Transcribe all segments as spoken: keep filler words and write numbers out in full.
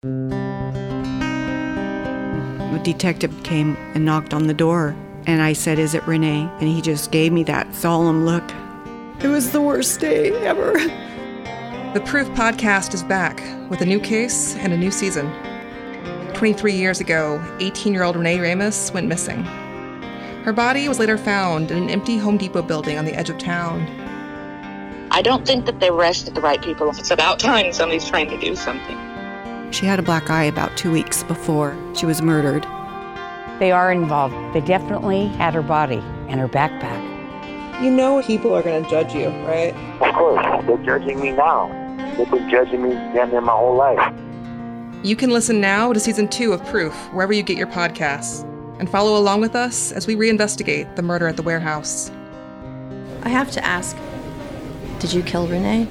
A detective came and knocked on the door, and I said, "Is it Renee?" And he just gave me that solemn look. It was the worst day ever. The Proof podcast is back with a new case and a new season. twenty-three years ago, eighteen-year-old Renee Ramos went missing. Her body was later found in an empty Home Depot building on the edge of town. I don't think that they arrested the right people. It's about time somebody's trying to do something. She had a black eye about two weeks before she was murdered. They are involved. They definitely had her body and her backpack. You know people are going to judge you, right? Of course. They're judging me now. They've been judging me damn near my whole life. You can listen now to Season two of Proof, wherever you get your podcasts, and follow along with us as we reinvestigate the murder at the warehouse. I have to ask, did you kill Renee?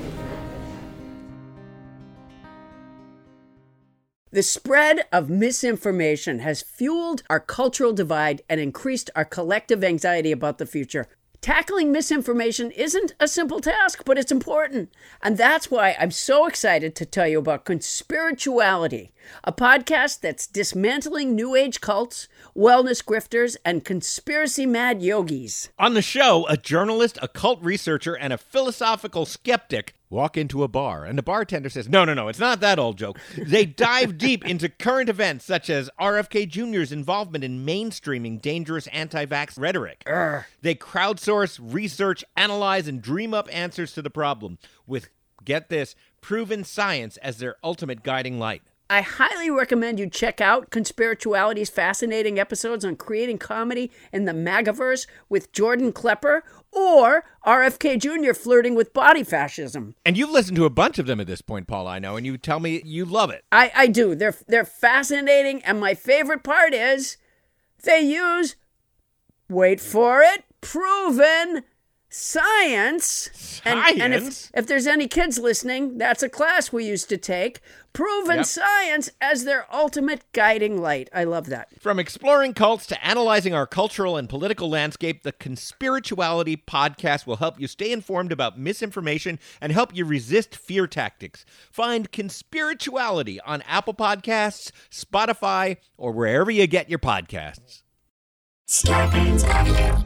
The spread of misinformation has fueled our cultural divide and increased our collective anxiety about the future. Tackling misinformation isn't a simple task, but it's important. And that's why I'm so excited to tell you about Conspirituality, a podcast that's dismantling New Age cults, wellness grifters, and conspiracy-mad yogis. On the show, a journalist, a cult researcher, and a philosophical skeptic walk into a bar, and the bartender says, no, no, no, it's not that old joke. They dive deep into current events, such as R F K Junior's involvement in mainstreaming dangerous anti-vax rhetoric. Urgh. They crowdsource, research, analyze, and dream up answers to the problem with, get this, proven science as their ultimate guiding light. I highly recommend you check out Conspirituality's fascinating episodes on creating comedy in the MAGAverse with Jordan Klepper, or R F K Junior flirting with body fascism. And you've listened to a bunch of them at this point, Paul, I know, and you tell me you love it. I, I do. They're, they're fascinating, and my favorite part is they use, wait for it, proven science. Science? And, and if, if there's any kids listening, that's a class we used to take. Proven yep. science as their ultimate guiding light. I love that. From exploring cults to analyzing our cultural and political landscape, the Conspirituality podcast will help you stay informed about misinformation and help you resist fear tactics. Find Conspirituality on Apple Podcasts, Spotify, or wherever you get your podcasts. Scarpins Avenue.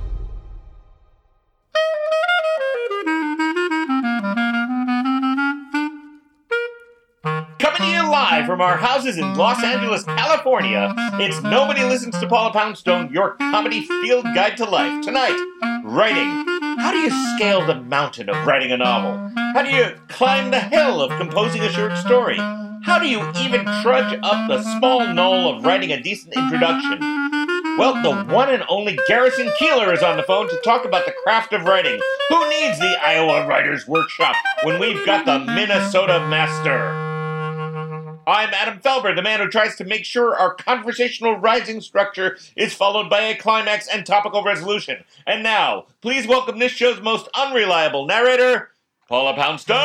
Coming to you live from our houses in Los Angeles, California, it's Nobody Listens to Paula Poundstone, your comedy field guide to life. Tonight, writing. How do you scale the mountain of writing a novel? How do you climb the hill of composing a short story? How do you even trudge up the small knoll of writing a decent introduction? Well, the one and only Garrison Keillor is on the phone to talk about the craft of writing. Who needs the Iowa Writers Workshop when we've got the Minnesota Master? I'm Adam Felber, the man who tries to make sure our conversational rising structure is followed by a climax and topical resolution. And now, please welcome this show's most unreliable narrator, Paula Poundstone!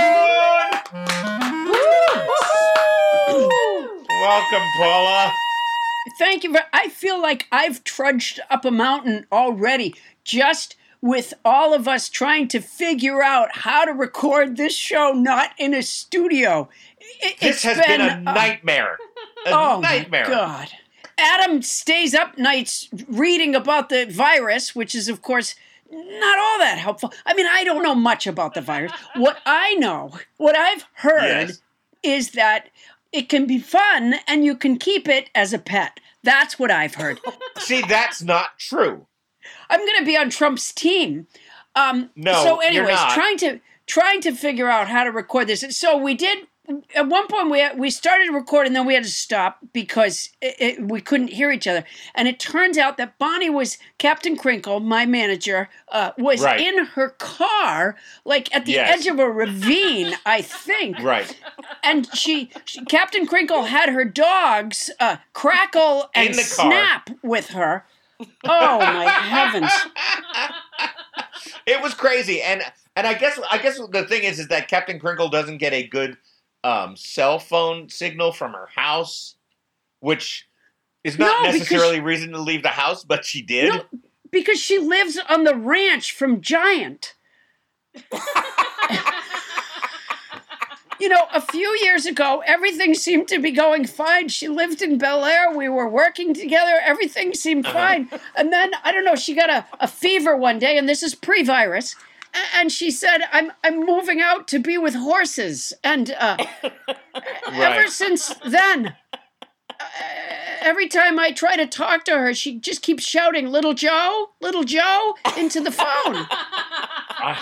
Welcome, Paula. Thank you. I feel like I've trudged up a mountain already, just with all of us trying to figure out how to record this show not in a studio. It, this has been, been a nightmare. A oh nightmare. My God. Adam stays up nights reading about the virus, which is, of course, not all that helpful. I mean, I don't know much about the virus. What I know, what I've heard, yes. is that it can be fun and you can keep it as a pet. That's what I've heard. See, that's not true. I'm going to be on Trump's team. Um, no, so anyways, you're not. trying to trying to figure out how to record this. So we did. At one point, we we started recording, then we had to stop because it, it, we couldn't hear each other. And it turns out that Bonnie was, Captain Crinkle, my manager, uh, was right. in her car, like at the yes. edge of a ravine, I think. Right. And she, she Captain Crinkle had her dogs uh, Crackle and Snap with her. Oh, my heavens. It was crazy. And and I guess I guess the thing is, is that Captain Crinkle doesn't get a good Um, cell phone signal from her house, which is not no, necessarily she, reason to leave the house, but she did. No, because she lives on the ranch from Giant. You know, a few years ago, everything seemed to be going fine. She lived in Bel Air. We were working together. Everything seemed Uh-huh. fine. And then, I don't know, she got a, a fever one day, and this is pre-virus. a- And she said, I'm I'm moving out to be with horses. And uh, ever Right. since then, uh, every time I try to talk to her, she just keeps shouting, Little Joe, Little Joe, into the phone. I-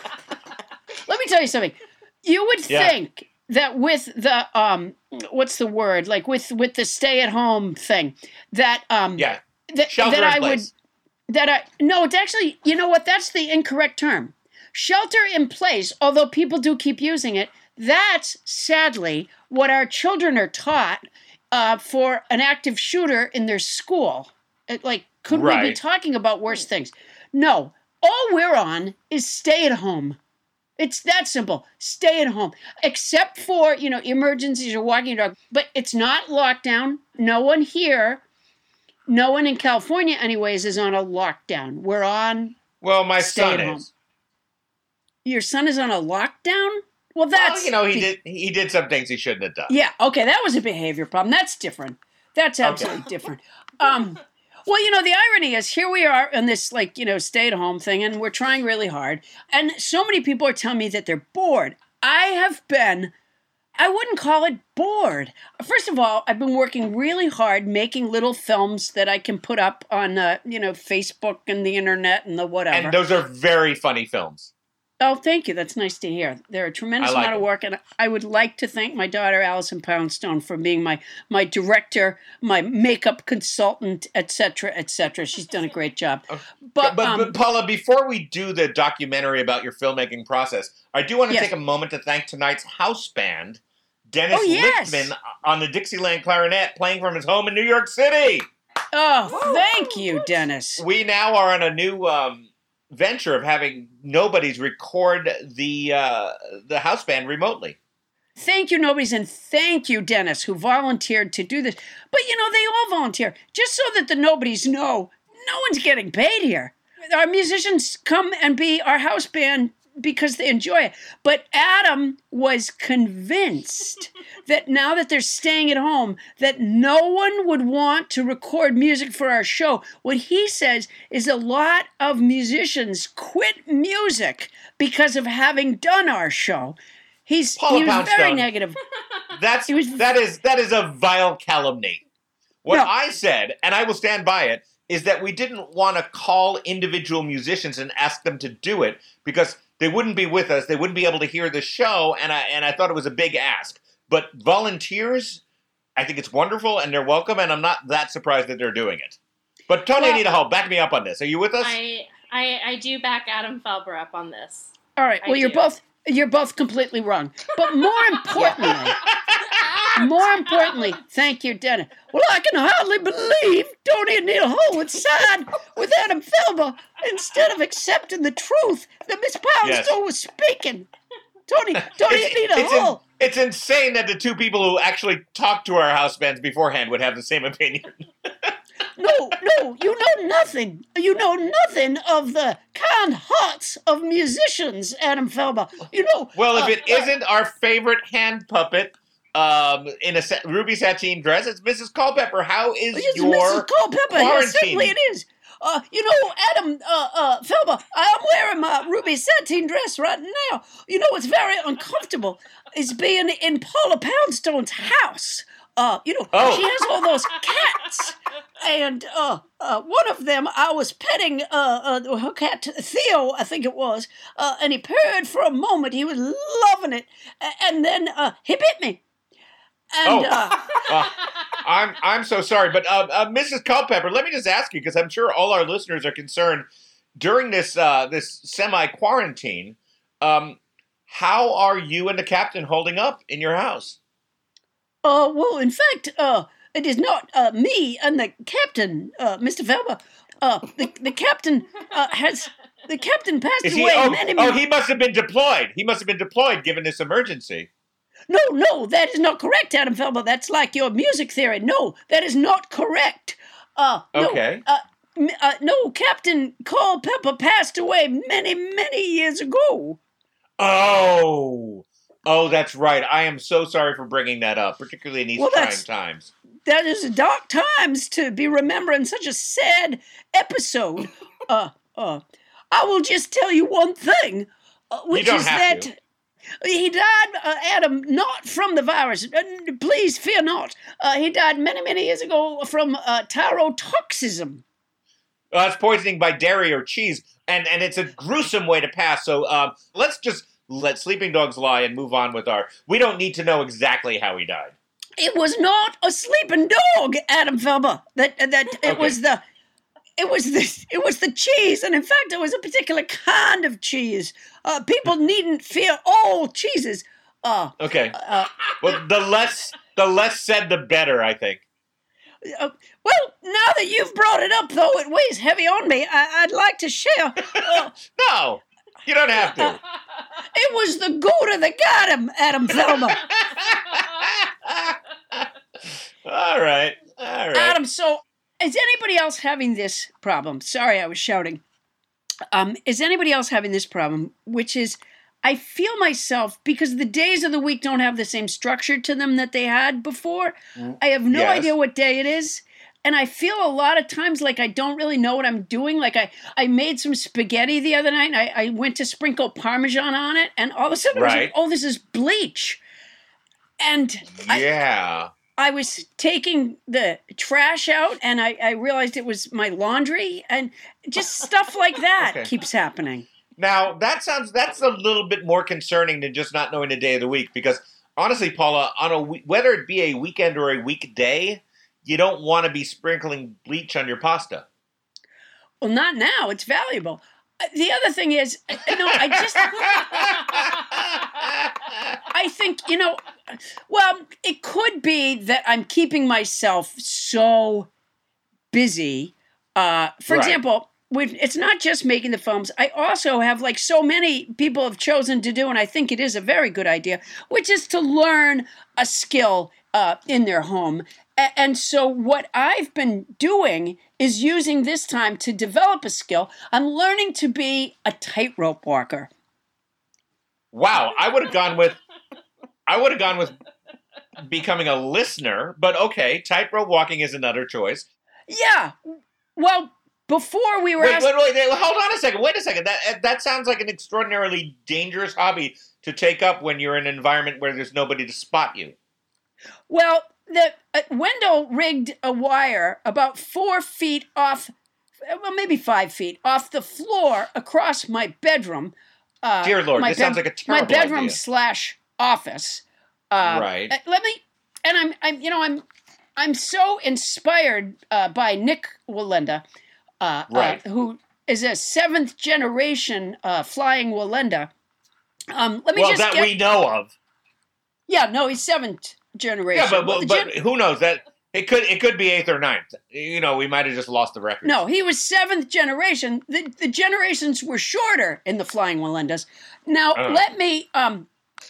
Let me tell you something. You would Yeah. think that with the um, what's the word? Like with with the stay at home thing, that um, yeah. that, Shelter that in I place. would that I no, it's actually, you know what? That's the incorrect term. Shelter in place. Although people do keep using it, that's sadly what our children are taught uh, for an active shooter in their school. It, like, could we be Right. talking about worse things? No, all we're on is stay at home. It's that simple. Stay at home. Except for, you know, emergencies or walking your dog. But it's not lockdown. No one here, no one in California anyways, is on a lockdown. We're on Well, my stay son at home. is. Your son is on a lockdown? Well, that's... Well, you know, he the- did he did some things he shouldn't have done. Yeah, okay, that was a behavior problem. That's different. That's absolutely different. Um, well, you know, the irony is here we are in this, like, you know, stay-at-home thing, and we're trying really hard. And so many people are telling me that they're bored. I have been, I wouldn't call it bored. First of all, I've been working really hard making little films that I can put up on, uh, you know, Facebook and the internet and the whatever. And those are very funny films. Oh, thank you. That's nice to hear. They're a tremendous I like amount of them. work, and I would like to thank my daughter, Allison Poundstone, for being my my director, my makeup consultant, et cetera, et cetera. She's done a great job. But, But, um, but Paula, before we do the documentary about your filmmaking process, I do want to Yes. take a moment to thank tonight's house band, Dennis Oh, yes. Lichtman, on the Dixieland clarinet, playing from his home in New York City. oh, thank you, Dennis. We now are on a new um, venture of having nobodies record the uh, the house band remotely. Thank you, Nobody's, and thank you, Dennis, who volunteered to do this. But, you know, they all volunteer. Just so that the Nobodies know, no one's getting paid here. Our musicians come and be our house band because they enjoy it. But Adam was convinced that now that they're staying at home, that no one would want to record music for our show. What he says is a lot of musicians quit music because of having done our show. He's Paula he was very Poundstone. negative. That's He was- that is that is a vile calumny. What No. I said, and I will stand by it, is that we didn't want to call individual musicians and ask them to do it because they wouldn't be with us. They wouldn't be able to hear the show, and I and I thought it was a big ask. But volunteers, I think it's wonderful, and they're welcome, and I'm not that surprised that they're doing it. But Tony Well- Anita Hall, back me up on this. Are you with us? I, I I do back Adam Felber up on this. All right. I Well, you're do. both you're both completely wrong. But more importantly, more importantly, thank you, Dennis. Well, I can hardly believe Tony and Neil Hall would side with Adam Felber instead of accepting the truth that Miss Poundstone Yes. was speaking. Tony, Tony and Neil it's, in- Hall. it's insane that the two people who actually talked to our house bands beforehand would have the same opinion. No, no, you know nothing. You know nothing of the kind hearts of musicians, Adam Felber. You know. Well, if uh, it isn't our favorite hand puppet um, in a sa- ruby sateen dress, it's Missus Culpepper. How is Yes, your Missus Culpepper. Yes, quarantine? certainly it is. Uh, you know, Adam uh, uh, Felber, I'm wearing my ruby sateen dress right now. You know, it's very uncomfortable. It's being in Paula Poundstone's house. Uh, you know, Oh. she has all those cats. And uh, uh, one of them, I was petting uh, uh, her cat, Theo, I think it was, uh, and he purred for a moment. He was loving it. A- And then uh, he bit me. And, Oh. uh, Uh, I'm I'm so sorry, but uh, uh, Missus Culpepper, let me just ask you because I'm sure all our listeners are concerned during this uh, this semi quarantine. Um, how are you and the captain holding up in your house? Uh, well, in fact, uh, it is not uh, me and the captain, uh, Mister Felber. Uh, the the captain uh, has the captain passed Is he? away Oh, many, oh, many. he must have been deployed. He must have been deployed given this emergency. No, no, that is not correct, Adam Felber. That's like your music theory. No, that is not correct. Uh, no, Okay. Uh, m- uh, no, Captain Culpepper passed away many, many years ago. Oh, Oh, that's right. I am so sorry for bringing that up, particularly in these Well, trying that's- times. That is dark times to be remembering such a sad episode. uh, uh, I will just tell you one thing, uh, which don't is have that to. he died, uh, Adam, not from the virus. Uh, please fear not. Uh, he died many, many years ago from uh, tyrotoxism. Uh, it's poisoning by dairy or cheese, and, and it's a gruesome way to pass. So um, let's just let sleeping dogs lie and move on with our... We don't need to know exactly how he died. It was not a sleeping dog, Adam Felber. That that it Okay. was the it was the it was the cheese, and in fact, it was a particular kind of cheese. Uh, people needn't fear all cheeses. Uh, Okay. uh, Well, the less the less said, the better, I think. uh, well, now that you've brought it up, though, it weighs heavy on me. I, I'd like to share. Uh, No, you don't have to. it was the Gouda that got him, Adam Felber. All right. All right. Adam, so is anybody else having this problem? Sorry, I was shouting. Um, is anybody else having this problem? Which is, I feel myself, because the days of the week don't have the same structure to them that they had before. I have no Yes. idea what day it is. And I feel a lot of times like I don't really know what I'm doing. Like I, I made some spaghetti the other night, and I, I went to sprinkle Parmesan on it, and all of a sudden I was Right. like, oh, this is bleach. And I, Yeah. I was taking the trash out, and I, I realized it was my laundry, and just stuff like that Okay. keeps happening. Now that sounds that's a little bit more concerning than just not knowing the day of the week, because honestly, Paula, on a we- whether it be a weekend or a weekday, you don't want to be sprinkling bleach on your pasta. Well, not now. It's valuable. Uh, The other thing is, uh, no, I just, I think, you know, well, it could be that I'm keeping myself so busy. Uh, for Right. example, with, it's not just making the films. I also have, like so many people have chosen to do, and I think it is a very good idea, which is to learn a skill uh, in their home. A- And so what I've been doing is using this time to develop a skill. I'm learning to be a tightrope walker. Wow, I would have gone with I would have gone with becoming a listener, but okay, tightrope walking is another choice. Yeah. Well, before we were Wait, asked- wait, wait, wait, hold on a second. Wait a second. That that sounds like an extraordinarily dangerous hobby to take up when you're in an environment where there's nobody to spot you. Well, the uh, Wendell rigged a wire about four feet off, well, maybe five feet off the floor across my bedroom. Uh, Dear Lord, my this sounds like a my terrible bedroom idea. slash office. Uh, Right. uh, Let me, and I'm, I'm, you know, I'm, I'm so inspired uh, by Nick Walenda, uh, Right. uh, who is a seventh generation uh, flying Walenda. Um, let me Well, just that get, we know of. Yeah, no, he's seventh generation. Yeah, but, Well, but, the but gen- who knows? That it could it could be eighth or ninth. You know, we might have just lost the record. No, he was seventh generation. The, the generations were shorter in the Flying Walendas. Now, Oh. let me. Um,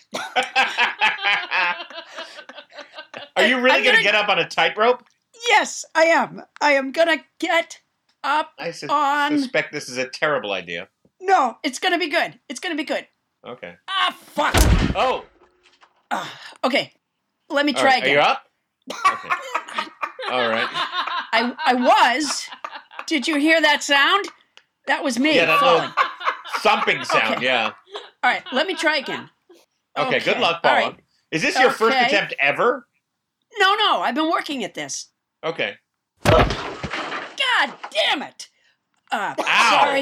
Are you really I'm going to gonna- get up on a tightrope? yes, I am. I am going to get up I sus- on. suspect this is a terrible idea. No, it's going to be good. It's going to be good. Okay. Ah, fuck. Oh, Okay, let me all try right. Are again. you up? Okay. All right. I, I was. Did you hear that sound? That was me Yeah, that falling. little thumping sound. Okay. Yeah. All right, let me try again. Okay, Good luck, all Paula. right. Is this your first Okay. attempt ever? No, no, I've been working at this. Okay. God damn it! Uh, sorry.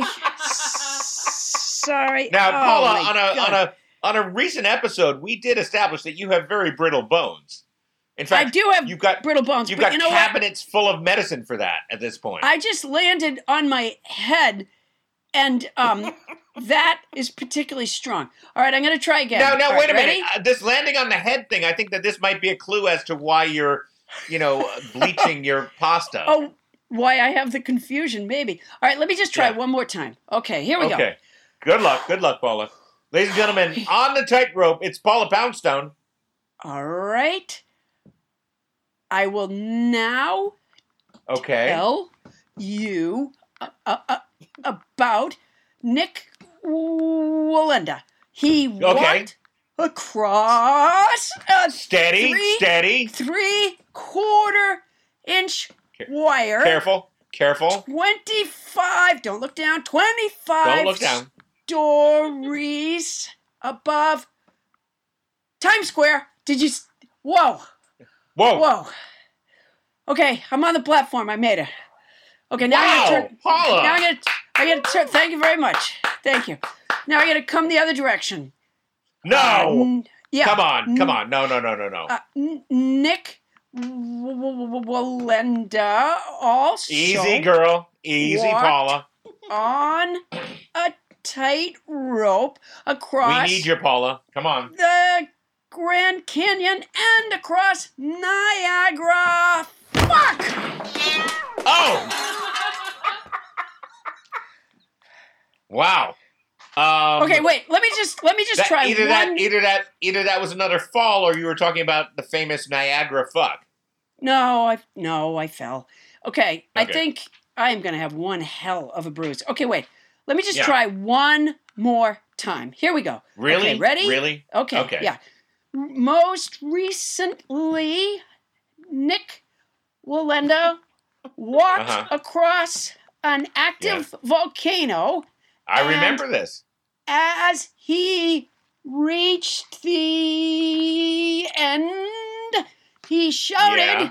Sorry. Now, Oh, Paula, my on a God. on a on a recent episode, we did establish that you have very brittle bones. In fact, I do have you've got brittle bones. You've but got you know cabinets full of medicine for that at this point. what? I just landed on my head, and um, that is particularly strong. All right, I'm going to try again. Now, now, All wait right, a minute. ready? Uh, this landing on the head thing, I think that this might be a clue as to why you're, you know, bleaching your pasta. Oh, why I have the confusion, maybe. All right, let me just try Yeah. one more time. Okay, here we okay. Good luck. Good luck, Paula. Ladies and gentlemen, on the tightrope, it's Paula Poundstone. go. All right. I will now Okay. tell you uh, uh, uh, about Nick Walenda. He Okay. walked across a Steady, three, steady. three quarter inch wire. Careful, careful. twenty-five, don't look down, twenty-five Don't look down. stories above Times Square. Did you? s- Whoa. Whoa. Whoa. Okay, I'm on the platform. I made it. Okay, now Wow, I gotta turn. Paula. Now I gotta, I gotta turn. Thank you very much. Thank you. Now I gotta come the other direction. No. Uh, n- yeah. Come on, come N- on. No, no, no, no, no. Uh, N- Nick Walenda also Easy, girl. Easy, walked Paula. on a tight rope across We need you, Paula. Come on. the Grand Canyon and across Niagara. Fuck! Oh! Wow. Um, Okay, wait. Let me just let me just that- try either one. that, either that, either that was another fall, or you were talking about the famous Niagara fuck. No, I no, I fell. Okay, I Okay. think I am gonna have one hell of a bruise. Okay, wait. Let me just Yeah. try one more time. Here we go. Really? Okay, ready? Really? Okay. Okay. Yeah. Most recently, Nick Walenda walked Uh-huh. across an active volcano. I and remember this. As he reached the end, he shouted, Yeah.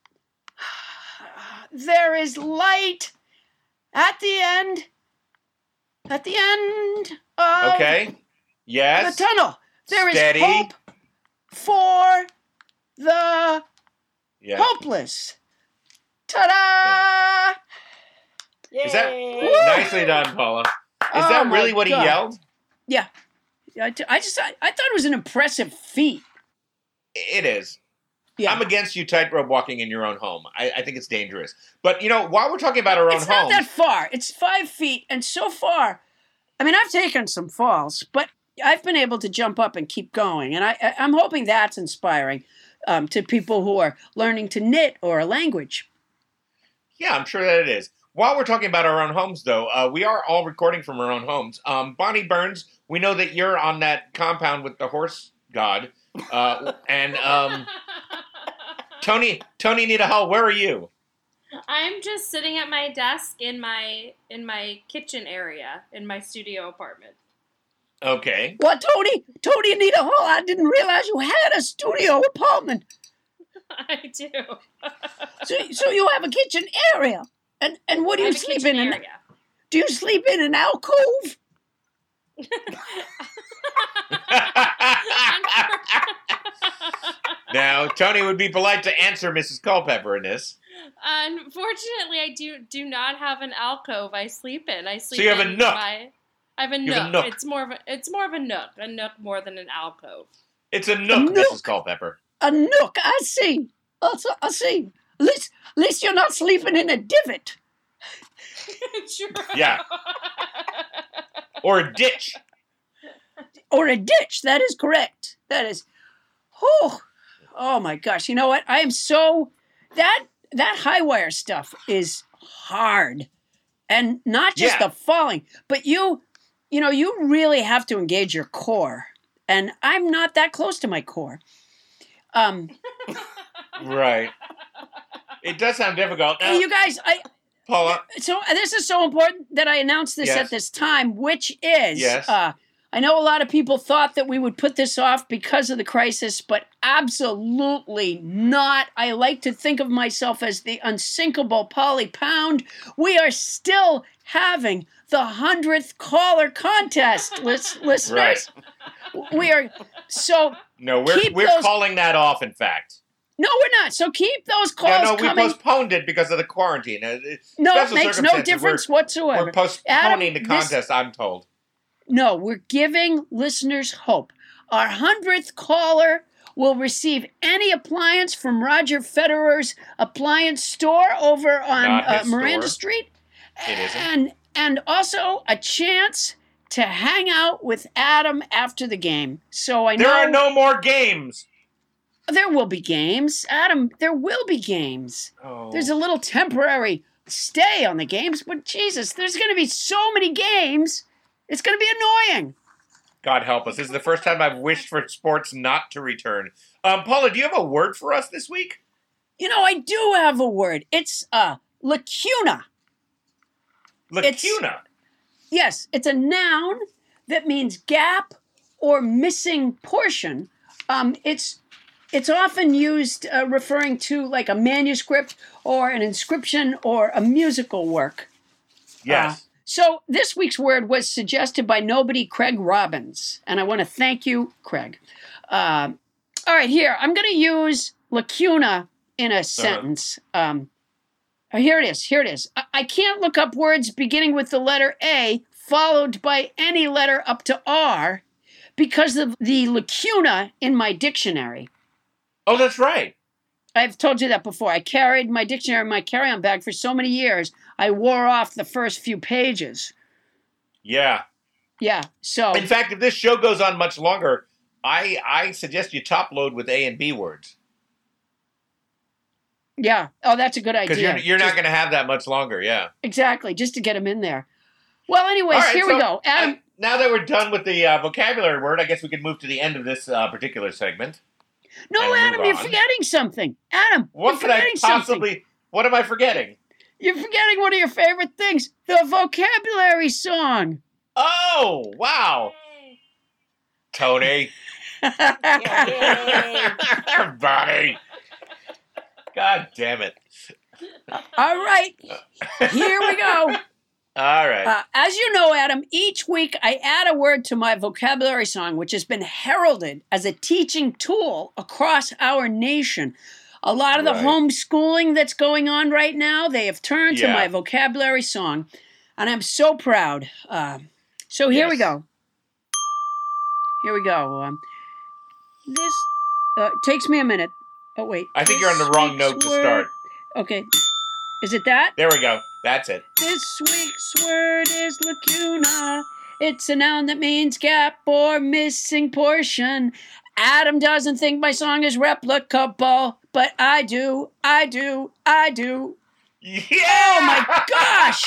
"There is light at the end, at the end of Okay. Yes. the tunnel. There is Steady. hope for the Yeah. hopeless." Ta-da! Is that Woo! nicely done, Paula? Is Oh that my really what he God. yelled? Yeah. I, I just I, I thought it was an impressive feat. It is. Yeah. I'm against you tightrope walking in your own home. I, I think it's dangerous. But, you know, while we're talking about our own It's not homes... that far. It's five feet, and so far, I mean, I've taken some falls, but I've been able to jump up and keep going, and I, I I'm hoping that's inspiring um, to people who are learning to knit or a language. Yeah, I'm sure that it is. While we're talking about our own homes, though, uh, we are all recording from our own homes. Um, Bonnie Burns, we know that you're on that compound with the horse god. Uh, and um, Tony, Tony Nita, where are you? I'm just sitting at my desk in my in my kitchen area in my studio apartment. Okay. What, Tony? Tony Anita Hall, I didn't realize you had a studio apartment. I do. So, so you have a kitchen area. And and what do I you have a sleep kitchen in? An- area. Do you sleep in an alcove? Now, Tony would be polite to answer Missus Culpepper in this. Unfortunately, I do do not have an alcove I sleep in. I sleep you have a in nook. My, I have a You nook. have a nook. It's more of a it's more of a nook. A nook more than an alcove. It's a nook, nook. Missus Culpepper. A nook, I see. I see. I see. At least, at least you're not sleeping in a divot. True. Yeah. Or a ditch. Or a ditch. That is correct. That is. Oh, oh my gosh. You know what? I am so that that high wire stuff is hard, and not just Yeah. the falling, but you, you know, you really have to engage your core, and I'm not that close to my core. Um, Right. It does sound difficult. Now, hey, you guys, I. Paula, So this is so important that I announced this Yes. at this time, which is, Yes. uh, I know a lot of people thought that we would put this off because of the crisis, but absolutely not. I like to think of myself as the unsinkable Polly Pound. We are still having the hundredth caller contest, lis- listeners. We are, so no, we're keep we're those- calling that off, in fact. no, we're not. So keep those calls No, no, we coming. postponed it because of the quarantine. Uh, it's No, it special makes no circumstances. difference We're, whatsoever. we're postponing Adam, the this- contest, I'm told. No, we're giving listeners hope. Our hundredth caller will receive any appliance from Roger Federer's appliance store over on Not uh, his Miranda store. Street. It isn't. And, and also a chance to hang out with Adam after the game. So I know There are no more games. there will be games. Adam, there will be games. Oh. There's a little temporary stay on the games, but Jesus, there's going to be so many games. It's going to be annoying. God help us. This is the first time I've wished for sports not to return. Um, Paula, do you have a word for us this week? You know, I do have a word. It's uh, lacuna. Lacuna? It's, yes, it's a noun that means gap or missing portion. Um, it's it's often used uh, referring to like a manuscript or an inscription or a musical work. Yes. Uh, so this week's word was suggested by nobody Craig Robbins, and I want to thank you, Craig. Uh, all right, here, I'm going to use lacuna in a sentence. Um, here it is, here it is. I-, I can't look up words beginning with the letter A followed by any letter up to R because of the lacuna in my dictionary. Oh, that's right. I've told you that before. I carried my dictionary in my carry-on bag for so many years, I wore off the first few pages. Yeah. Yeah, so... In fact, if this show goes on much longer, I I suggest you top load with A and B words. Yeah. Oh, that's a good idea. Because you're, you're not going to have that much longer, yeah. Exactly, just to get them in there. Well, anyways, right, here so we go. Adam... I, now that we're done with the uh, vocabulary word, I guess we can move to the end of this uh, particular segment. No, Adam, you're forgetting something. Adam, what you're could I possibly... Something. What am I forgetting? You're forgetting one of your favorite things, the vocabulary song. Oh, wow. Tony. Bonnie. God damn it. All right. Here we go. All right. Uh, as you know, Adam, each week I add a word to my vocabulary song, which has been heralded as a teaching tool across our nation. A lot of the right. homeschooling that's going on right now, they have turned yeah. to my vocabulary song, and I'm so proud. Uh, so here yes. we go. Here we go. Um, this uh, takes me a minute. Oh, wait. I think you're on the wrong note to word... start. Okay. Is it that? There we go. That's it. This week's word is lacuna. It's a noun that means gap or missing portion. Adam doesn't think my song is replicable, but I do, I do, I do. Yeah! Oh my gosh!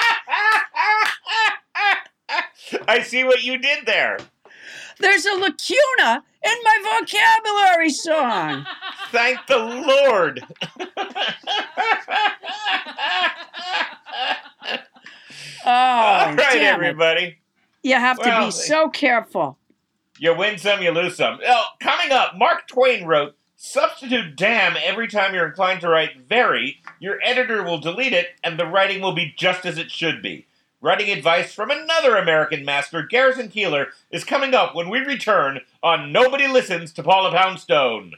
I see what you did there. There's a lacuna in my vocabulary song. Thank the Lord. Oh, all right, damn everybody. It. You have to well, be so careful. You win some, you lose some. Oh, coming up, Mark Twain wrote, substitute damn every time you're inclined to write very. Your editor will delete it, and the writing will be just as it should be. Writing advice from another American master, Garrison Keillor, is coming up when we return on Nobody Listens to Paula Poundstone.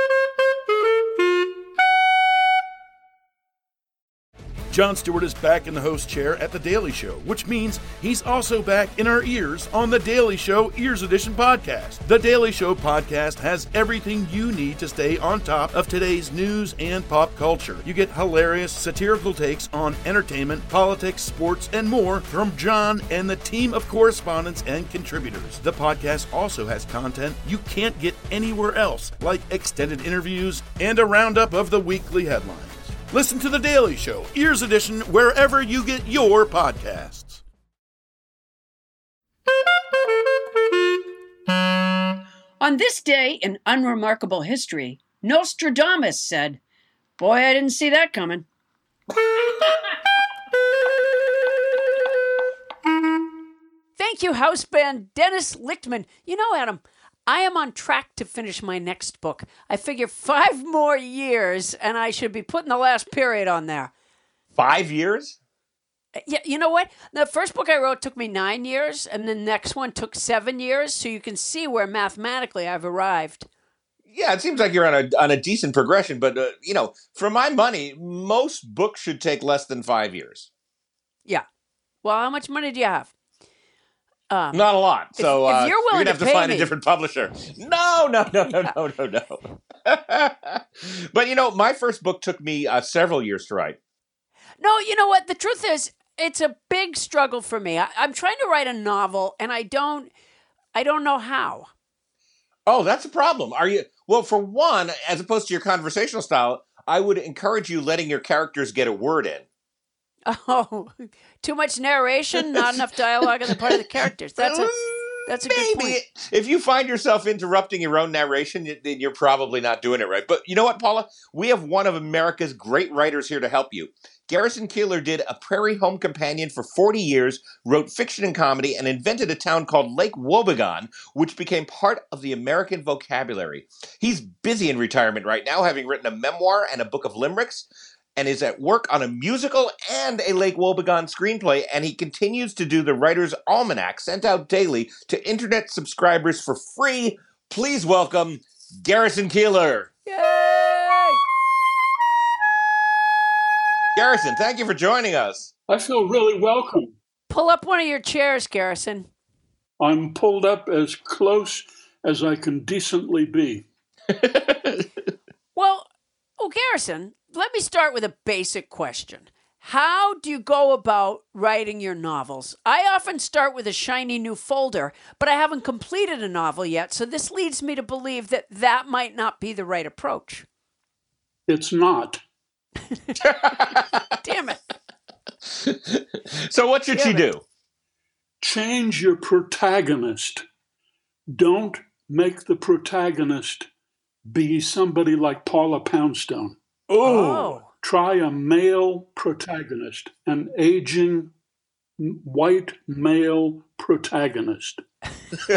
Jon Stewart is back in the host chair at The Daily Show, which means he's also back in our ears on The Daily Show Ears Edition podcast. The Daily Show podcast has everything you need to stay on top of today's news and pop culture. You get hilarious, satirical takes on entertainment, politics, sports, and more from Jon and the team of correspondents and contributors. The podcast also has content you can't get anywhere else, like extended interviews and a roundup of the weekly headlines. Listen to The Daily Show, Ears Edition, wherever you get your podcasts. On this day in unremarkable history, Nostradamus said, "Boy, I didn't see that coming." Thank you, house band Dennis Lichtman. You know, Adam, I am on track to finish my next book. I figure five more years, and I should be putting the last period on there. Five years? Yeah, you know what? The first book I wrote took me nine years, and the next one took seven years, so you can see where mathematically I've arrived. Yeah, it seems like you're on a on a decent progression, but, uh, you know, for my money, most books should take less than five years. Yeah. Well, how much money do you have? Um, Not a lot. So if, if uh, you're, you're willing going to have to, pay find me, a different publisher. No, no, no, no, no, no, no. But, you know, my first book took me uh, several years to write. No, you know what? The truth is, it's a big struggle for me. I, I'm trying to write a novel, and I don't, I don't know how. Oh, that's a problem. Are you? Well, for one, as opposed to your conversational style, I would encourage you letting your characters get a word in. Oh, too much narration, not enough dialogue on the part of the characters. That's a That's a Maybe good point. if you find yourself interrupting your own narration, then you're probably not doing it right. But you know what, Paula? We have one of America's great writers here to help you. Garrison Keillor did A Prairie Home Companion for forty years, wrote fiction and comedy, and invented a town called Lake Wobegon, which became part of the American vocabulary. He's busy in retirement right now, having written a memoir and a book of limericks, and is at work on a musical and a Lake Wobegon screenplay, and he continues to do the Writer's Almanac, sent out daily to internet subscribers for free. Please welcome Garrison Keillor. Yay! Garrison, thank you for joining us. I feel really welcome. Pull up one of your chairs, Garrison. I'm pulled up as close as I can decently be. Well, oh, Garrison, let me start with a basic question. How do you go about writing your novels? I often start with a shiny new folder, but I haven't completed a novel yet, so this leads me to believe that that might not be the right approach. It's not. Damn it. So what should Damn she it. do? Change your protagonist. Don't make the protagonist be somebody like Paula Poundstone. Oh. Try a male protagonist, an aging white male protagonist. I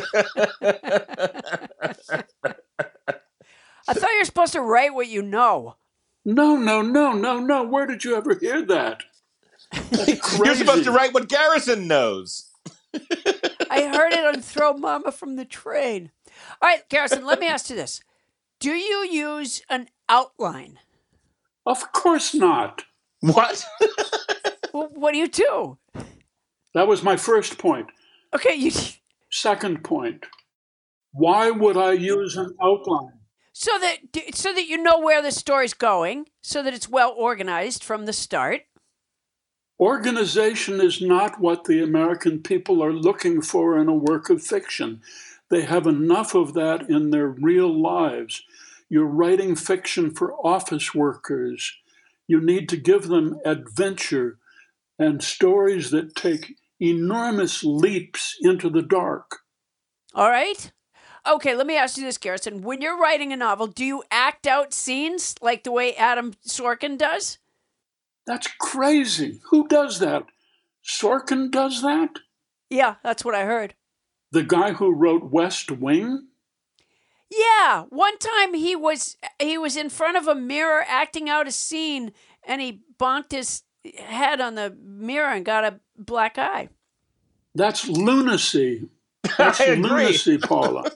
thought you were supposed to write what you know. No, no, no, no, no. Where did you ever hear that? That's crazy. You're supposed to write what Garrison knows. I heard it on Throw Mama from the Train. All right, Garrison, let me ask you this. Do you use an outline? Of course not. What? Well, what do you do? That was my first point. Okay, you... Second point. Why would I use an outline? So that so that you know where the story's going, so that it's well organized from the start. Organization is not what the American people are looking for in a work of fiction. They have enough of that in their real lives. You're writing fiction for office workers. You need to give them adventure and stories that take enormous leaps into the dark. All right. Okay, let me ask you this, Garrison. When you're writing a novel, do you act out scenes like the way Adam Sorkin does? That's crazy. Who does that? Sorkin does that? Yeah, that's what I heard. The guy who wrote West Wing? Yeah, one time he was he was in front of a mirror acting out a scene, and he bonked his head on the mirror and got a black eye. That's lunacy. That's lunacy, Paula.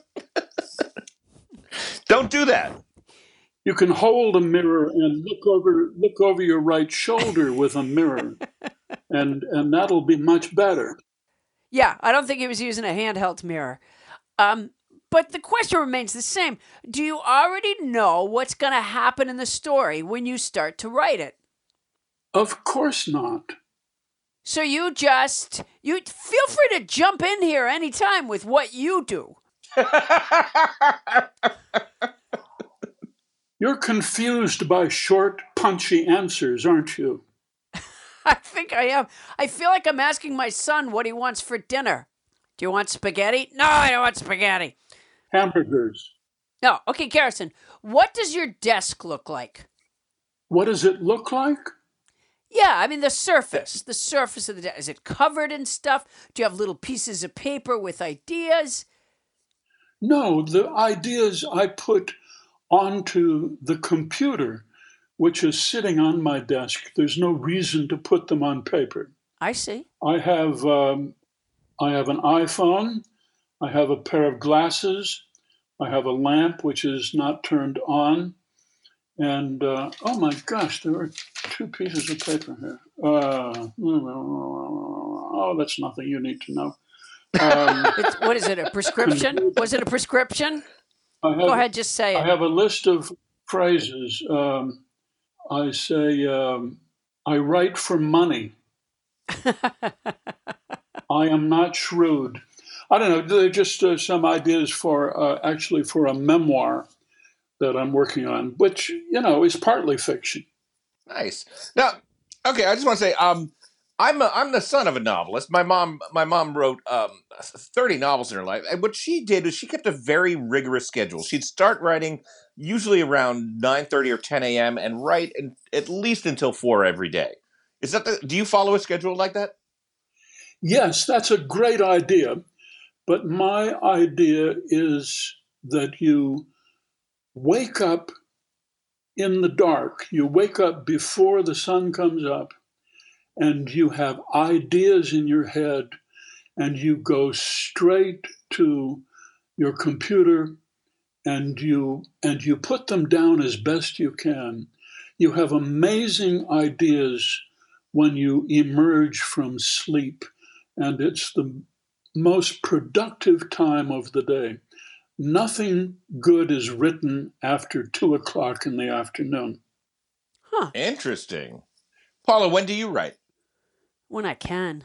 Don't do that. You can hold a mirror and look over look over your right shoulder with a mirror, and and that'll be much better. Yeah, I don't think he was using a handheld mirror. Um, but the question remains the same. Do you already know what's going to happen in the story when you start to write it? Of course not. So you just, you feel free to jump in here anytime with what you do. You're confused by short, punchy answers, aren't you? I think I am. I feel like I'm asking my son what he wants for dinner. Do you want spaghetti? No, I don't want spaghetti. Hamburgers. No. Okay, Garrison, what does your desk look like? What does it look like? Yeah, I mean the surface. The surface of the desk. Is it covered in stuff? Do you have little pieces of paper with ideas? No, the ideas I put onto the computer, which is sitting on my desk. There's no reason to put them on paper. I see. I have um, I have an iPhone. I have a pair of glasses. I have a lamp which is not turned on. And, uh, oh my gosh, there are two pieces of paper here. Uh, oh, that's nothing you need to know. Um, it's, what is it, a prescription? Was it a prescription? Have, Go ahead, just say it. I have a list of phrases. Um, I say, um, I write for money. I am not shrewd. I don't know. They're just uh, some ideas for uh, actually for a memoir that I'm working on, which, you know, is partly fiction. Nice. Now, okay, I just want to say, um, I'm a, I'm the son of a novelist. My mom my mom wrote um, thirty novels in her life. And what she did is she kept a very rigorous schedule. She'd start writing usually around nine thirty or ten a.m. and write in, at least until four every day. Is that the, do you follow a schedule like that? Yes, that's a great idea. But my idea is that you wake up in the dark. You wake up before the sun comes up, and you have ideas in your head, and you go straight to your computer, and you and you put them down as best you can. You have amazing ideas when you emerge from sleep, and it's the most productive time of the day. Nothing good is written after two o'clock in the afternoon. Huh. Interesting. Paula, when do you write? When I can.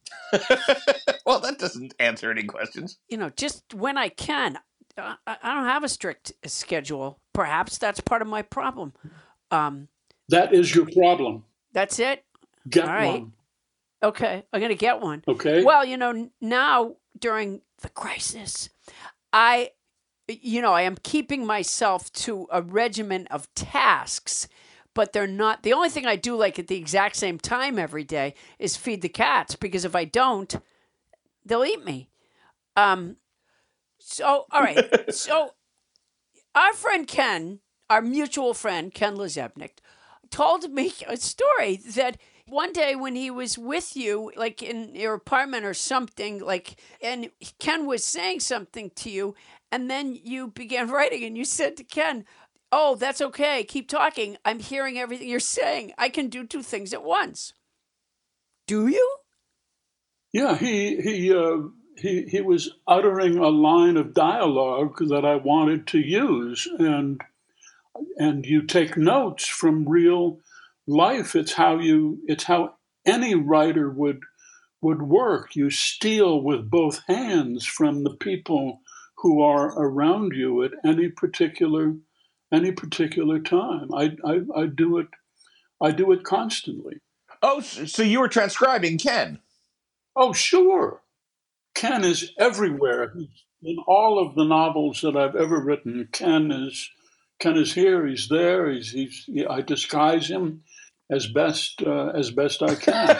Well, that doesn't answer any questions. You know, just when I can. I, I don't have a strict schedule. Perhaps that's part of my problem. Um, that is your problem. That's it? Get All right. one. Okay, I'm going to get one. Okay. Well, you know, now during the crisis, I, you know, I am keeping myself to a regimen of tasks, but they're not, the only thing I do like at the exact same time every day is feed the cats, because if I don't, they'll eat me. Um, so, all right. So our friend Ken, our mutual friend, Ken Lezebnik, told me a story that one day when he was with you, like in your apartment or something, like, and Ken was saying something to you, and then you began writing, and you said to Ken, "Oh, that's okay. Keep talking. I'm hearing everything you're saying. I can do two things at once." Do you? Yeah, he he uh, he he was uttering a line of dialogue that I wanted to use, and and you take notes from real life. It's how you it's how any writer would would work. You steal with both hands from the people who are around you at any particular any particular time. I I, I do it I do it constantly. Oh, so you were transcribing Ken? Oh, sure. Ken is everywhere. In all of the novels that I've ever written, Ken is Ken is here. He's there. He's he's. I disguise him as best uh, as best I can.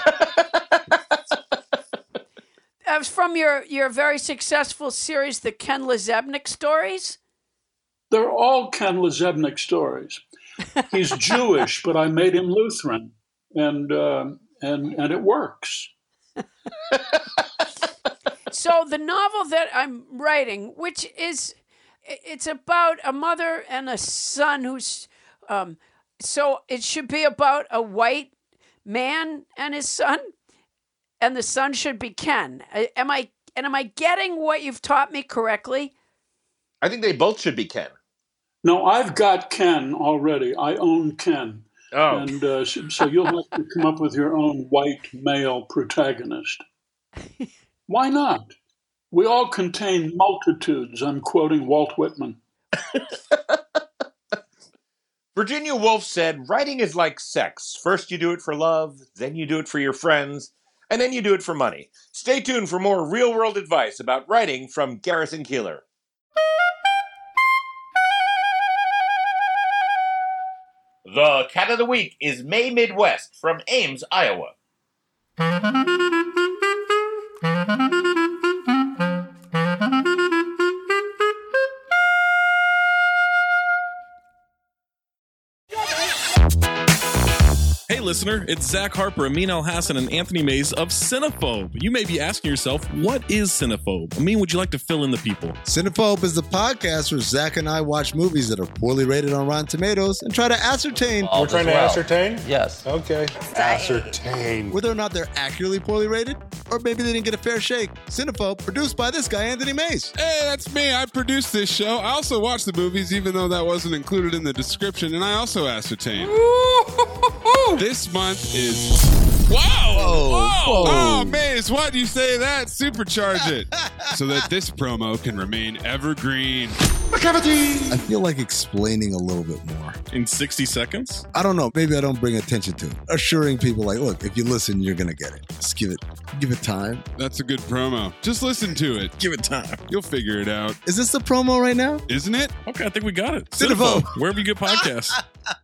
That was from your, your very successful series, the Ken Lezebnik stories? They're all Ken Lezebnik stories. He's Jewish, but I made him Lutheran, and uh, and and it works. So the novel that I'm writing, which is, it's about a mother and a son who's, um, so it should be about a white man and his son, and the son should be Ken. Am I, and am I getting what you've taught me correctly? I think they both should be Ken. No, I've got Ken already. I own Ken. Oh. And uh, so, so you'll have to come up with your own white male protagonist. Why not? We all contain multitudes. I'm quoting Walt Whitman. Virginia Woolf said, writing is like sex. First you do it for love, then you do it for your friends, and then you do it for money. Stay tuned for more real-world advice about writing from Garrison Keillor. The Cat of the Week is May Midwest from Ames, Iowa. Hey listener, it's Zach Harper, Amin Elhassan, and Anthony Mays of Cinephobe. You may be asking yourself, what is Cinephobe? Amin, would you like to fill in the people? Cinephobe is the podcast where Zach and I watch movies that are poorly rated on Rotten Tomatoes and try to ascertain... We're trying to well. ascertain? Yes. Okay. Ascertain. Whether or not they're accurately poorly rated, or maybe they didn't get a fair shake. Cinephobe, produced by this guy, Anthony Mays. Hey, that's me. I produced this show. I also watch the movies, even though that wasn't included in the description, and I also ascertain. This month is... Whoa! Whoa! Whoa! Whoa. Oh, Maze, why do you say that? Supercharge it so that this promo can remain evergreen. I feel like explaining a little bit more. In sixty seconds? I don't know. Maybe I don't bring attention to it. Assuring people like, look, if you listen, you're going to get it. Just give it, give it time. That's a good promo. Just listen to it. Give it time. You'll figure it out. Is this the promo right now? Isn't it? Okay, I think we got it. Cinephobe. Wherever you get podcasts.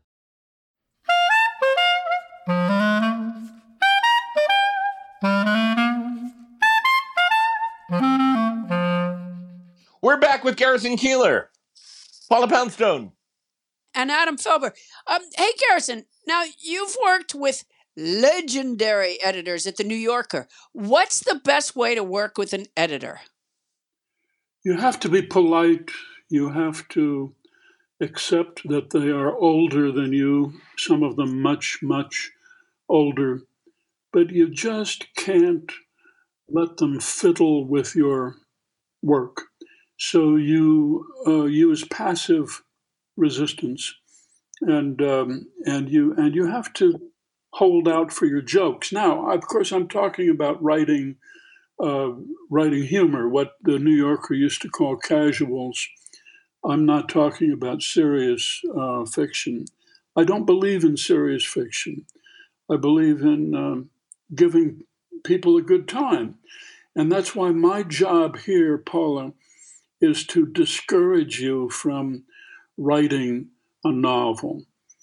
We're back with Garrison Keillor, Paula Poundstone, and Adam Felber. Um, hey, Garrison, now you've worked with legendary editors at The New Yorker. What's the best way to work with an editor? You have to be polite. You have to accept that they are older than you, some of them much, much older. But you just can't let them fiddle with your work. So you uh, use passive resistance, and um, and you and you have to hold out for your jokes. Now, of course, I'm talking about writing uh, writing humor, what the New Yorker used to call casuals. I'm not talking about serious uh, fiction. I don't believe in serious fiction. I believe in um, giving people a good time, and that's why my job here, Paula, is to discourage you from writing a novel.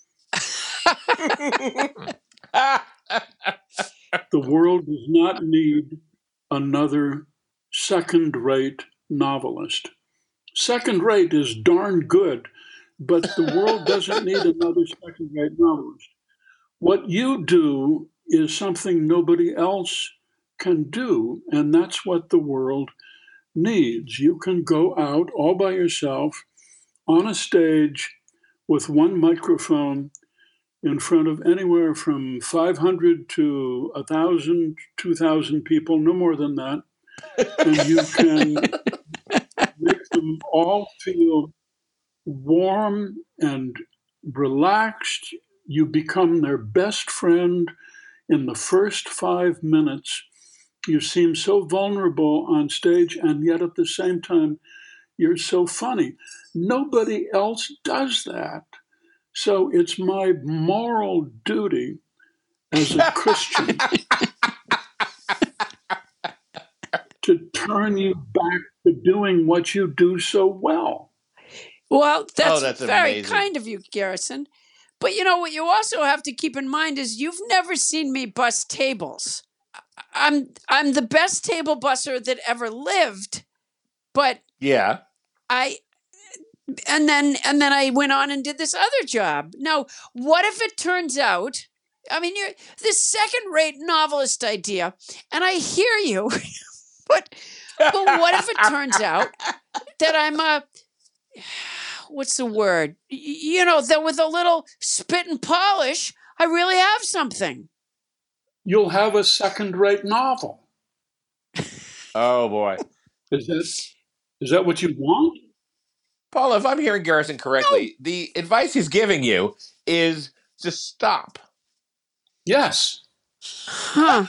The world does not need another second-rate novelist. Second-rate is darn good, but the world doesn't need another second-rate novelist. What you do is something nobody else can do, and that's what the world needs. You can go out all by yourself on a stage with one microphone in front of anywhere from five hundred to one thousand, two thousand people, no more than that. And you can make them all feel warm and relaxed. You become their best friend in the first five minutes. You seem so vulnerable on stage, and yet at the same time, you're so funny. Nobody else does that. So it's my moral duty as a Christian to turn you back to doing what you do so well. Well, that's, oh, that's very amazing. kind of you, Garrison. But you know what you also have to keep in mind is you've never seen me bus tables. I'm I'm the best table busser that ever lived, but yeah, I and then and then I went on and did this other job. Now, what if it turns out? I mean, you're this second-rate novelist idea, and I hear you, but but what if it turns out that I'm a what's the word? Y- you know, that with a little spit and polish, I really have something. You'll have a second-rate novel. Oh, boy. Is that, is that what you want? Paula, if I'm hearing Garrison correctly, no. the advice he's giving you is to stop. Yes. Huh.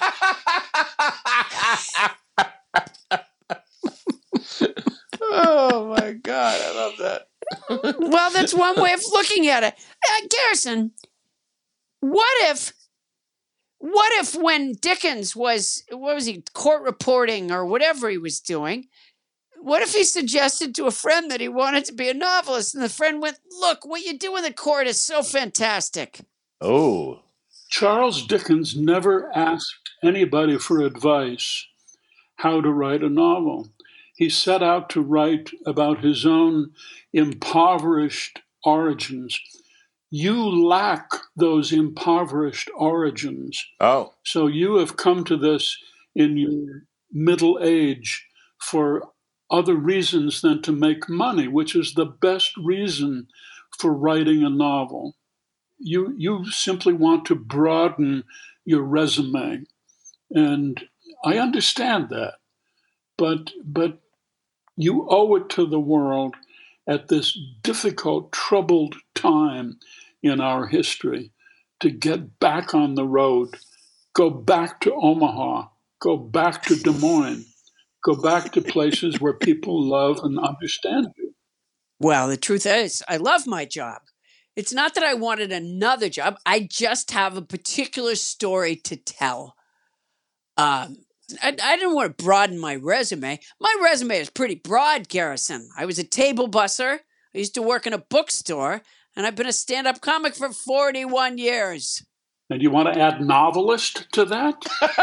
Oh, my God. I love that. Well, that's one way of looking at it. Uh, Garrison, what if... What if when Dickens was, what was he, court reporting or whatever he was doing, what if he suggested to a friend that he wanted to be a novelist and the friend went, look, what you do in the court is so fantastic. Oh. Charles Dickens never asked anybody for advice how to write a novel. He set out to write about his own impoverished origins. You lack those impoverished origins. Oh. So you have come to this in your middle age for other reasons than to make money, which is the best reason for writing a novel. You you simply want to broaden your resume. And I understand that. But but you owe it to the world at this difficult, troubled time in our history to get back on the road, go back to Omaha, go back to Des Moines, go back to places where people love and understand you. Well, the truth is, I love my job. It's not that I wanted another job. I just have a particular story to tell. Um, I, I didn't want to broaden my resume. My resume is pretty broad, Garrison. I was a table busser. I used to work in a bookstore, and I've been a stand-up comic for forty-one years. And you want to add novelist to that?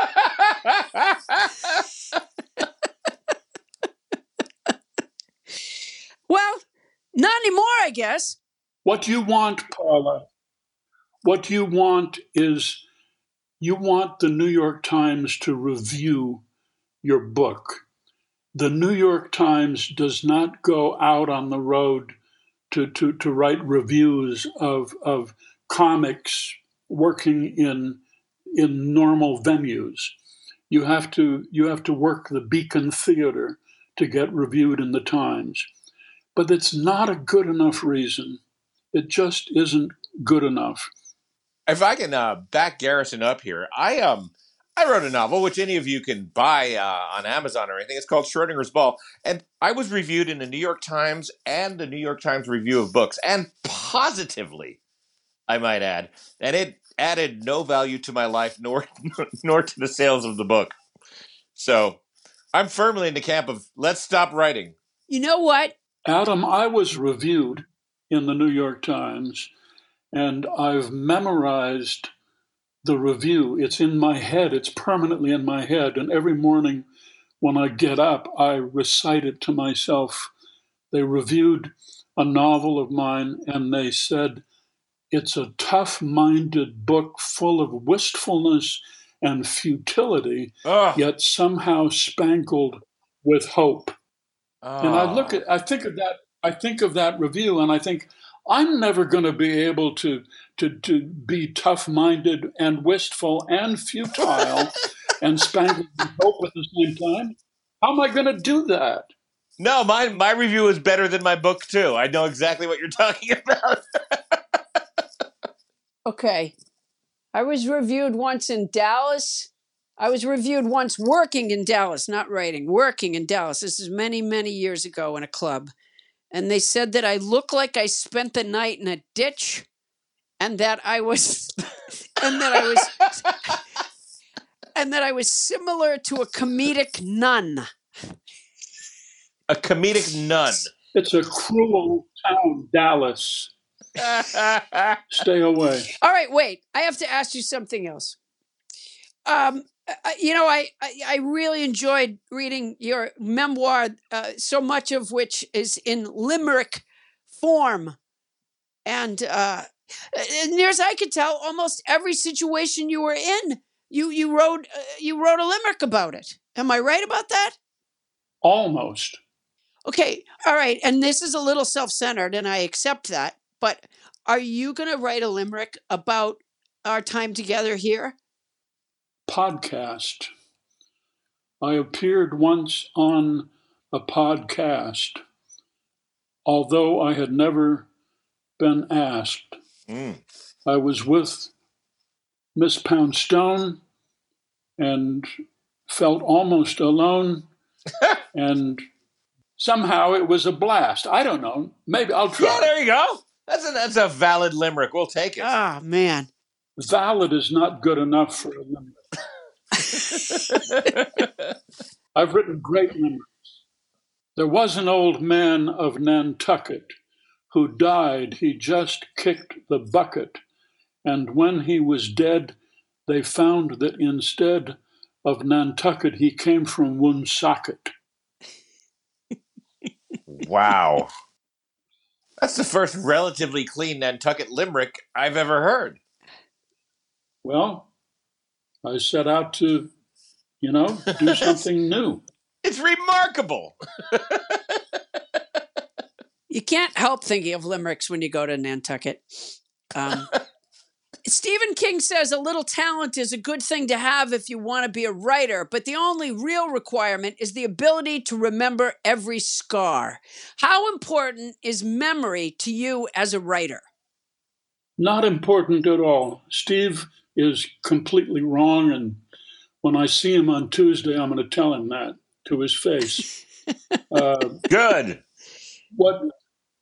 Well, not anymore, I guess. What you want, Paula, what you want is you want the New York Times to review your book. The New York Times does not go out on the road to, to, to write reviews of, of comics working in, in normal venues. You have to, you have to work the Beacon Theater to get reviewed in the Times. But it's not a good enough reason. It just isn't good enough. If I can uh, back Garrison up here, I um I wrote a novel, which any of you can buy uh, on Amazon or anything. It's called Schrodinger's Ball. And I was reviewed in the New York Times and the New York Times Review of Books, and positively, I might add. And it added no value to my life, nor nor to the sales of the book. So I'm firmly in the camp of let's stop writing. You know what? Adam, I was reviewed in the New York Times, and I've memorized the review. It's in my head. It's permanently in my head. And every morning when I get up, I recite it to myself. They reviewed a novel of mine, and they said, it's a tough-minded book full of wistfulness and futility, Ugh. yet somehow spangled with hope. Oh. And I look at, I think of that, I think of that review, and I think I'm never going to be able to to to be tough-minded and wistful and futile and spangled with hope at the same time. How am I going to do that? No, my my review is better than my book too. I know exactly what you're talking about. Okay. I was reviewed once in Dallas. I was reviewed once working in Dallas, not writing, working in Dallas. This is many, many years ago in a club. And they said that I look like I spent the night in a ditch and that I was and that I was and that I was similar to a comedic nun. A comedic nun. It's a cruel town, Dallas. Stay away. All right, wait. I have to ask you something else. Um, I, you know, I, I, I really enjoyed reading your memoir, uh, so much of which is in limerick form. And uh, near as I could tell, almost every situation you were in, you you wrote uh, you wrote a limerick about it. Am I right about that? Almost. Okay, all right. And this is a little self-centered, and I accept that. But are you going to write a limerick about our time together here? Podcast. I appeared once on a podcast, although I had never been asked. Mm. I was with Miss Poundstone and felt almost alone, and somehow it was a blast. I don't know. Maybe I'll try. Yeah, there you go. That's a, that's a valid limerick. We'll take it. Oh, man. Valid is not good enough for a limerick. I've written great limericks. There was an old man of Nantucket who died. He just kicked the bucket. And when he was dead, they found that instead of Nantucket, he came from Woonsocket. Wow. That's the first relatively clean Nantucket limerick I've ever heard. Well, I set out to, you know, do something new. It's remarkable. You can't help thinking of limericks when you go to Nantucket. Um, Stephen King says a little talent is a good thing to have if you want to be a writer, but the only real requirement is the ability to remember every scar. How important is memory to you as a writer? Not important at all. Steve is completely wrong, and when I see him on Tuesday, I'm going to tell him that to his face. Uh, Good. What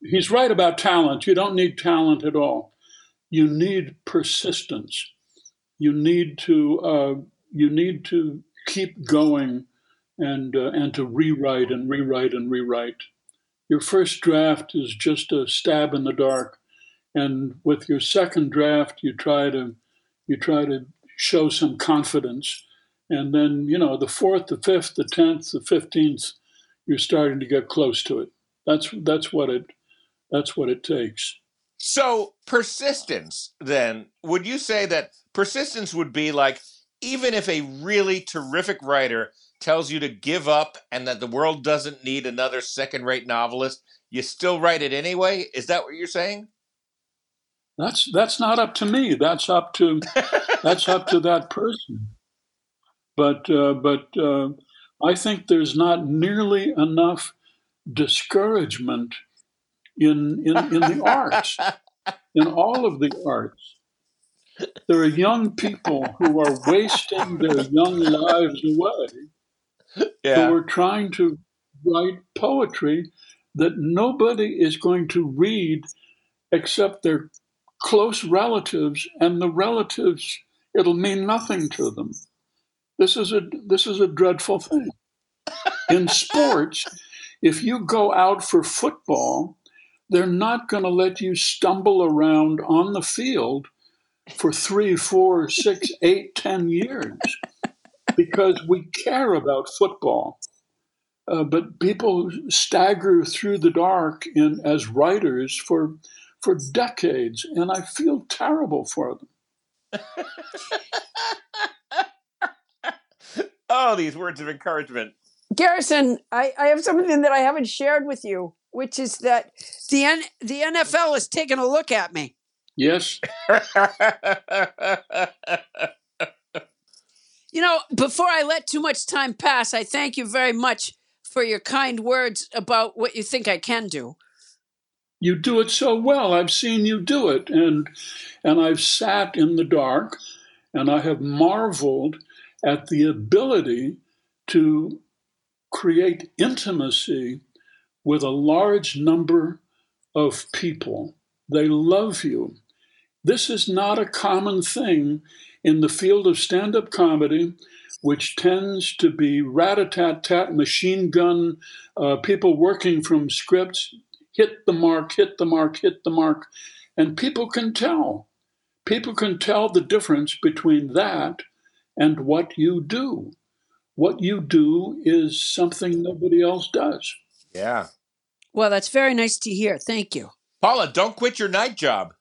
he's right about talent. You don't need talent at all. You need persistence. You need to uh, you need to keep going and uh, and to rewrite and rewrite and rewrite. Your first draft is just a stab in the dark, and with your second draft, you try to you try to show some confidence, and then you know the fourth, the fifth, the tenth, the fifteenth, you're starting to get close to it. That's that's what it that's what it takes. So persistence, then, would you say that persistence would be like, even if a really terrific writer tells you to give up and that the world doesn't need another second-rate novelist, you still write it anyway? Is that what you're saying? That's that's not up to me. That's up to that's up to that person. But uh, but uh, I think there's not nearly enough discouragement in in, in the arts, in all of the arts. There are young people who are wasting their young lives away, yeah. who are trying to write poetry that nobody is going to read except their close relatives, and the relatives, it'll mean nothing to them. This is a this is a dreadful thing. In sports, if you go out for football, they're not going to let you stumble around on the field for three, four, six, eight, ten years because we care about football. Uh, but people stagger through the dark in as writers for for decades, and I feel terrible for them. Oh, these words of encouragement. Garrison, I, I have something that I haven't shared with you, which is that the N- the N F L has taken a look at me. Yes. You know, before I let too much time pass, I thank you very much for your kind words about what you think I can do. You do it so well. I've seen you do it, and and I've sat in the dark, and I have marveled at the ability to create intimacy with a large number of people. They love you. This is not a common thing in the field of stand-up comedy, which tends to be rat-a-tat-tat, machine gun, uh, people working from scripts, hit the mark, hit the mark, hit the mark. And people can tell. People can tell the difference between that and what you do. What you do is something nobody else does. Yeah. Well, that's very nice to hear. Thank you. Paula, don't quit your night job.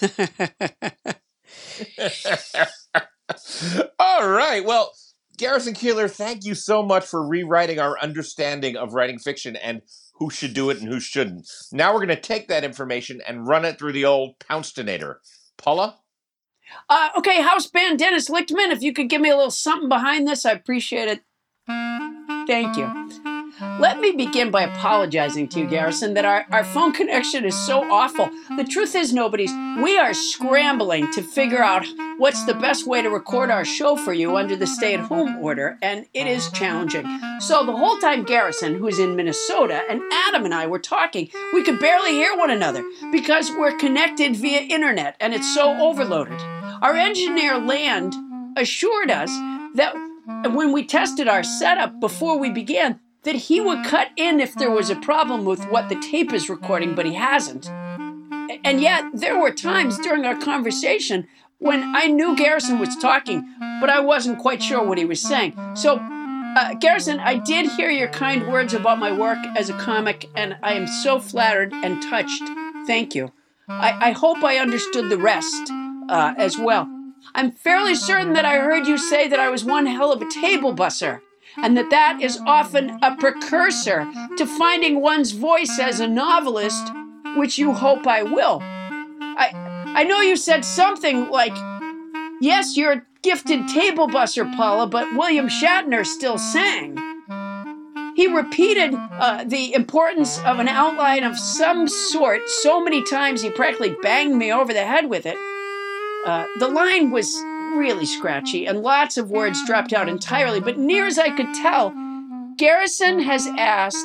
All right. Well, Garrison Keillor, thank you so much for rewriting our understanding of writing fiction and who should do it and who shouldn't. Now we're going to take that information and run it through the old Pouncedonator. Paula? Uh, okay, house band Dennis Lichtman, if you could give me a little something behind this, I appreciate it. Thank you. Let me begin by apologizing to you, Garrison, that our, our phone connection is so awful. The truth is, nobody's. We are scrambling to figure out what's the best way to record our show for you under the stay-at-home order, and it is challenging. So the whole time Garrison, who's in Minnesota, and Adam and I were talking, we could barely hear one another because we're connected via internet, and it's so overloaded. Our engineer, Land, assured us that when we tested our setup before we began, that he would cut in if there was a problem with what the tape is recording, but he hasn't. And yet, there were times during our conversation when I knew Garrison was talking, but I wasn't quite sure what he was saying. So, uh, Garrison, I did hear your kind words about my work as a comic, and I am so flattered and touched. Thank you. I, I hope I understood the rest uh, as well. I'm fairly certain that I heard you say that I was one hell of a table busser, and that that is often a precursor to finding one's voice as a novelist, which you hope I will. I I know you said something like, yes, you're a gifted table busser, Paula, but William Shatner still sang. He repeated uh, the importance of an outline of some sort so many times he practically banged me over the head with it. Uh, the line was really scratchy, and lots of words dropped out entirely, but near as I could tell, Garrison has asked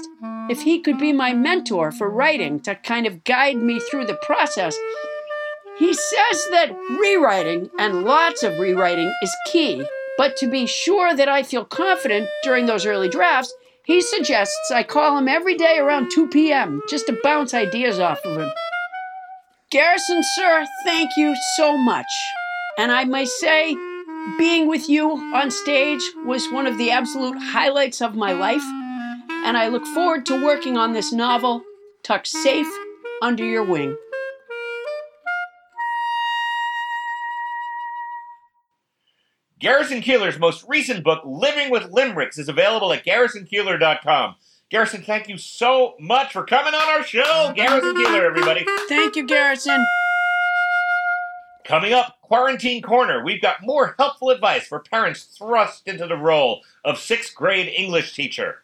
if he could be my mentor for writing to kind of guide me through the process. He says that rewriting, and lots of rewriting, is key, but to be sure that I feel confident during those early drafts, he suggests I call him every day around two p.m. just to bounce ideas off of him. Garrison, sir, thank you so much. And I may say, being with you on stage was one of the absolute highlights of my life, and I look forward to working on this novel, tucked safe under your wing. Garrison Keillor's most recent book, Living with Limericks, is available at garrison keillor dot com. Garrison, thank you so much for coming on our show. Garrison Keillor, everybody. Thank you, Garrison. Coming up, Quarantine Corner. We've got more helpful advice for parents thrust into the role of sixth grade English teacher.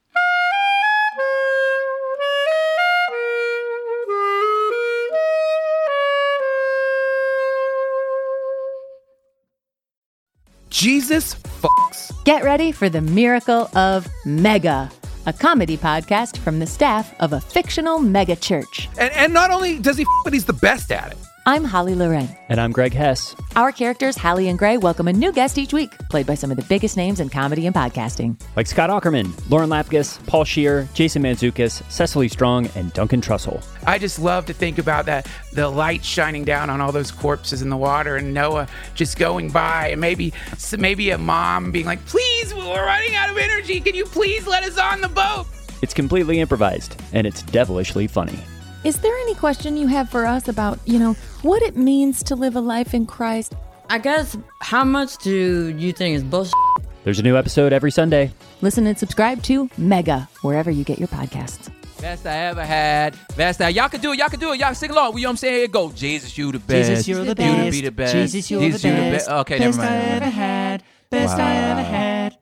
Jesus fucks. Get ready for the miracle of Mega, a comedy podcast from the staff of a fictional mega church. And, and not only does he f, but he's the best at it. I'm Holly Loren. And I'm Greg Hess. Our characters, Hallie and Gray, welcome a new guest each week, played by some of the biggest names in comedy and podcasting. Like Scott Aukerman, Lauren Lapkus, Paul Scheer, Jason Mantzoukas, Cecily Strong, and Duncan Trussell. I just love to think about that, the light shining down on all those corpses in the water and Noah just going by and maybe maybe a mom being like, please, we're running out of energy. Can you please let us on the boat? It's completely improvised, and it's devilishly funny. Is there any question you have for us about, you know, what it means to live a life in Christ? I guess, how much do you think is bullshit? There's a new episode every Sunday. Listen and subscribe to Mega, wherever you get your podcasts. Best I ever had. Best I... Y'all can do it. Y'all can do it. Y'all sing along. You know what I'm saying? Here it go. Jesus, you the best. Jesus, you're the best. You to be the best. Jesus, you're Jesus, the you best. the best. Okay, best never mind. Best I ever had. Best Wow. I ever had.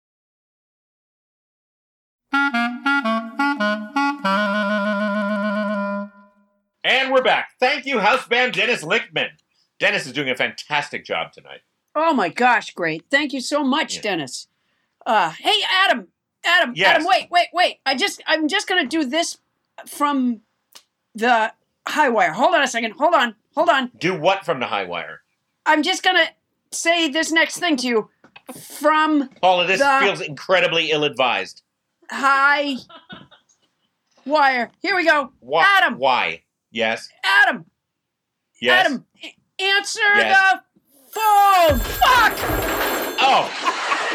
And we're back. Thank you, house band Dennis Lichtman. Dennis is doing a fantastic job tonight. Oh my gosh, great. Thank you so much, yeah. Dennis. Uh, hey, Adam. Adam, yes. Adam, wait, wait, wait. I just, I'm just going to do this from the high wire. Hold on a second. Hold on. Hold on. Do what from the high wire? I'm just going to say this next thing to you from Paula, this the feels incredibly ill-advised. high wire. Here we go. Why? Adam. Why? Yes. Adam. Yes. Adam, a- answer Yes. the phone. Fuck. Oh.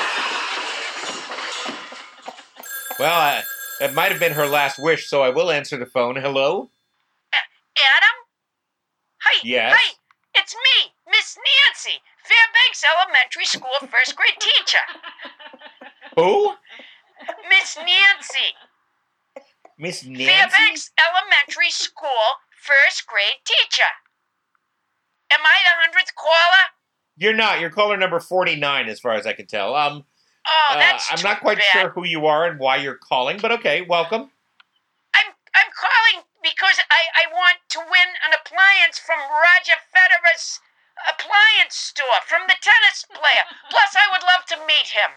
Well, uh, it might have been her last wish, so I will answer the phone. Hello? Adam? Hi. Yes? Hi. It's me, Miss Nancy, Fairbanks Elementary School first grade teacher. Who? Miss Nancy. Miss Nancy? Fairbanks Elementary School first grade teacher. Am I the hundredth caller? You're not. You're caller number forty-nine, as far as I can tell. Um, Oh, that's uh, I'm too not quite bad. sure who you are and why you're calling, but okay, welcome. I'm I'm calling because I, I want to win an appliance from Roger Federer's appliance store, from the tennis player. Plus, I would love to meet him.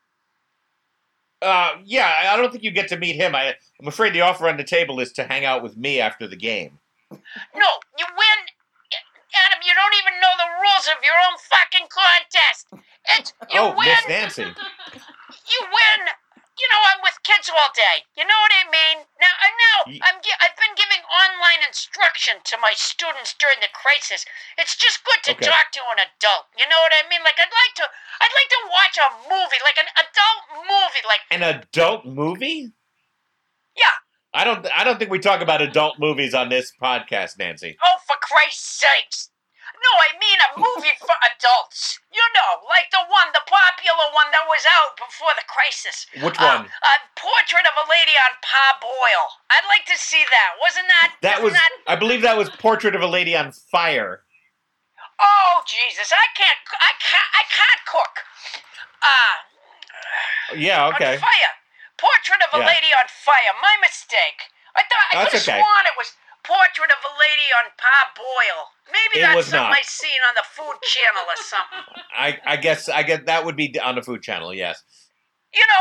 Uh, yeah, I don't think you get to meet him. I, I'm afraid the offer on the table is to hang out with me after the game. No, you win. Adam, you don't even know the rules of your own fucking contest. It's, you oh, win. Miss Nancy. You win. You know, I'm with kids all day. You know what I mean? Now, I know Ye- I'm. gi- I've been giving online instruction to my students during the crisis. It's just good to Okay. talk to an adult. You know what I mean? Like I'd like to. I'd like to watch a movie, like an adult movie, like An adult movie? yeah. I don't. I don't think we talk about adult movies on this podcast, Nancy. Oh, for Christ's sakes! No, I mean a movie for adults. You know, like the one, the popular one that was out before the crisis. Which Uh, one? A Portrait of a Lady on Parboil. I'd like to see that. Wasn't that? That was. wasn't that? I believe that was Portrait of a Lady on Fire. Oh Jesus! I can't. I can't. I can't cook. Ah. Uh, Yeah. Okay. On fire. Portrait of a Yeah. Lady on Fire. My mistake. I thought I That's could have okay. sworn it was Portrait of a Lady on Parboil. Maybe It that's was something not. I seen on the Food Channel or something. I. I guess. I guess that would be on the Food Channel. Yes. You know,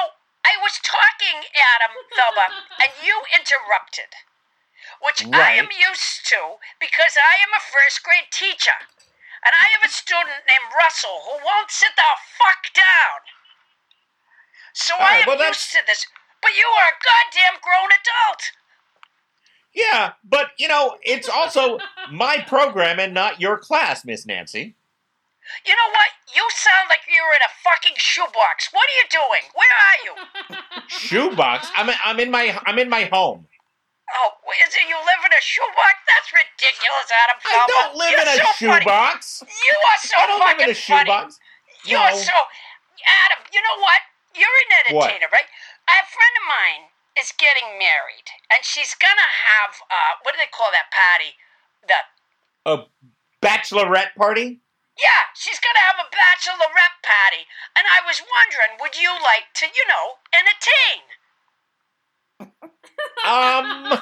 I was talking, Adam Felber, and you interrupted, which I am Right. used to because I am a first grade teacher. And I have a student named Russell who won't sit the fuck down. So All I right, am well, used to this. But you are a goddamn grown adult. Yeah, but, you know, it's also my program and not your class, Miss Nancy. You know what? You sound like you're in a fucking shoebox. What are you doing? Where are you? Shoebox? I'm, I'm, in my, I'm in my home. Oh, is it you live in a shoebox? That's ridiculous, Adam I Felber. don't live You're in a so funny. shoebox. You are so I don't live fucking in a shoebox. funny. You are No. so... Adam, you know what? You're an What? entertainer, right? A friend of mine is getting married, and she's gonna have, uh, what do they call that party? The... A bachelorette party? Yeah, she's gonna have a bachelorette party, and I was wondering, would you like to, you know, entertain? Um,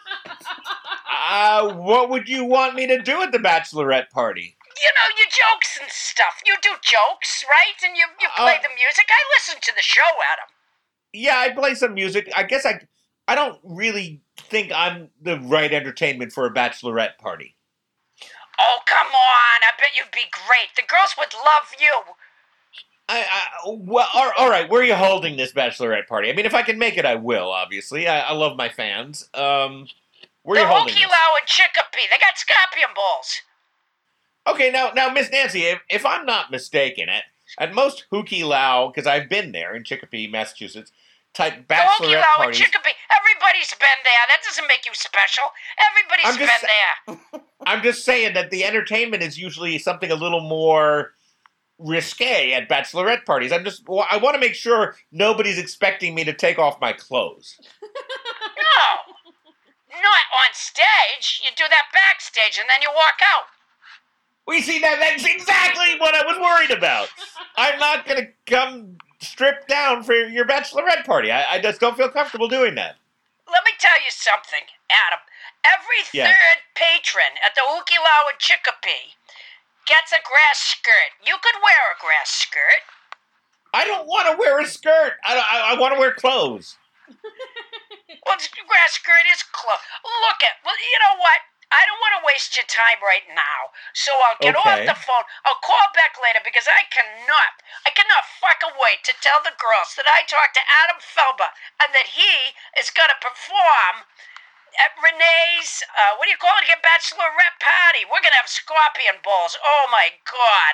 uh, what would you want me to do at the bachelorette party? You know, your jokes and stuff. You do jokes, right? And you, you play Uh, the music. I listen to the show, Adam. Yeah, I play some music. I guess I, I don't really think I'm the right entertainment for a bachelorette party. Oh, come on. I bet you'd be great. The girls would love you. I, I well, all, all right. Where are you holding this bachelorette party? I mean, if I can make it, I will. Obviously, I, I love my fans. Um, where are The you holding Hookie this? Low and Chicopee. They got scorpion balls. Okay, now, now, Miss Nancy, if, if I'm not mistaken, at at most Hookie Low, because I've been there in Chicopee, Massachusetts, type The Hookie bachelorette Low and parties. Chicopee. Everybody's been there. That doesn't make you special. Everybody's I'm just been there. I'm just saying that the entertainment is usually something a little more risque at bachelorette parties. I'm just I want to make sure nobody's expecting me to take off my clothes. No. Not on stage. You do that backstage and then you walk out. We see that that's exactly what I was worried about. I'm not going to come stripped down for your bachelorette party. I, I just don't feel comfortable doing that. Let me tell you something, Adam. Every Yeah. third patron at the Hookie Low and Chicopee gets a grass skirt. You could wear a grass skirt. I don't want to wear a skirt. I, I, I want to wear clothes. Well, the grass skirt is close. Look at, well, you know what? I don't want to waste your time right now, so I'll get Okay. off the phone. I'll call back later because I cannot, I cannot fucking wait to tell the girls that I talked to Adam Felber and that he is going to perform at Renee's, uh, what do you call it again, bachelorette party. We're going to have scorpion balls. Oh, my God.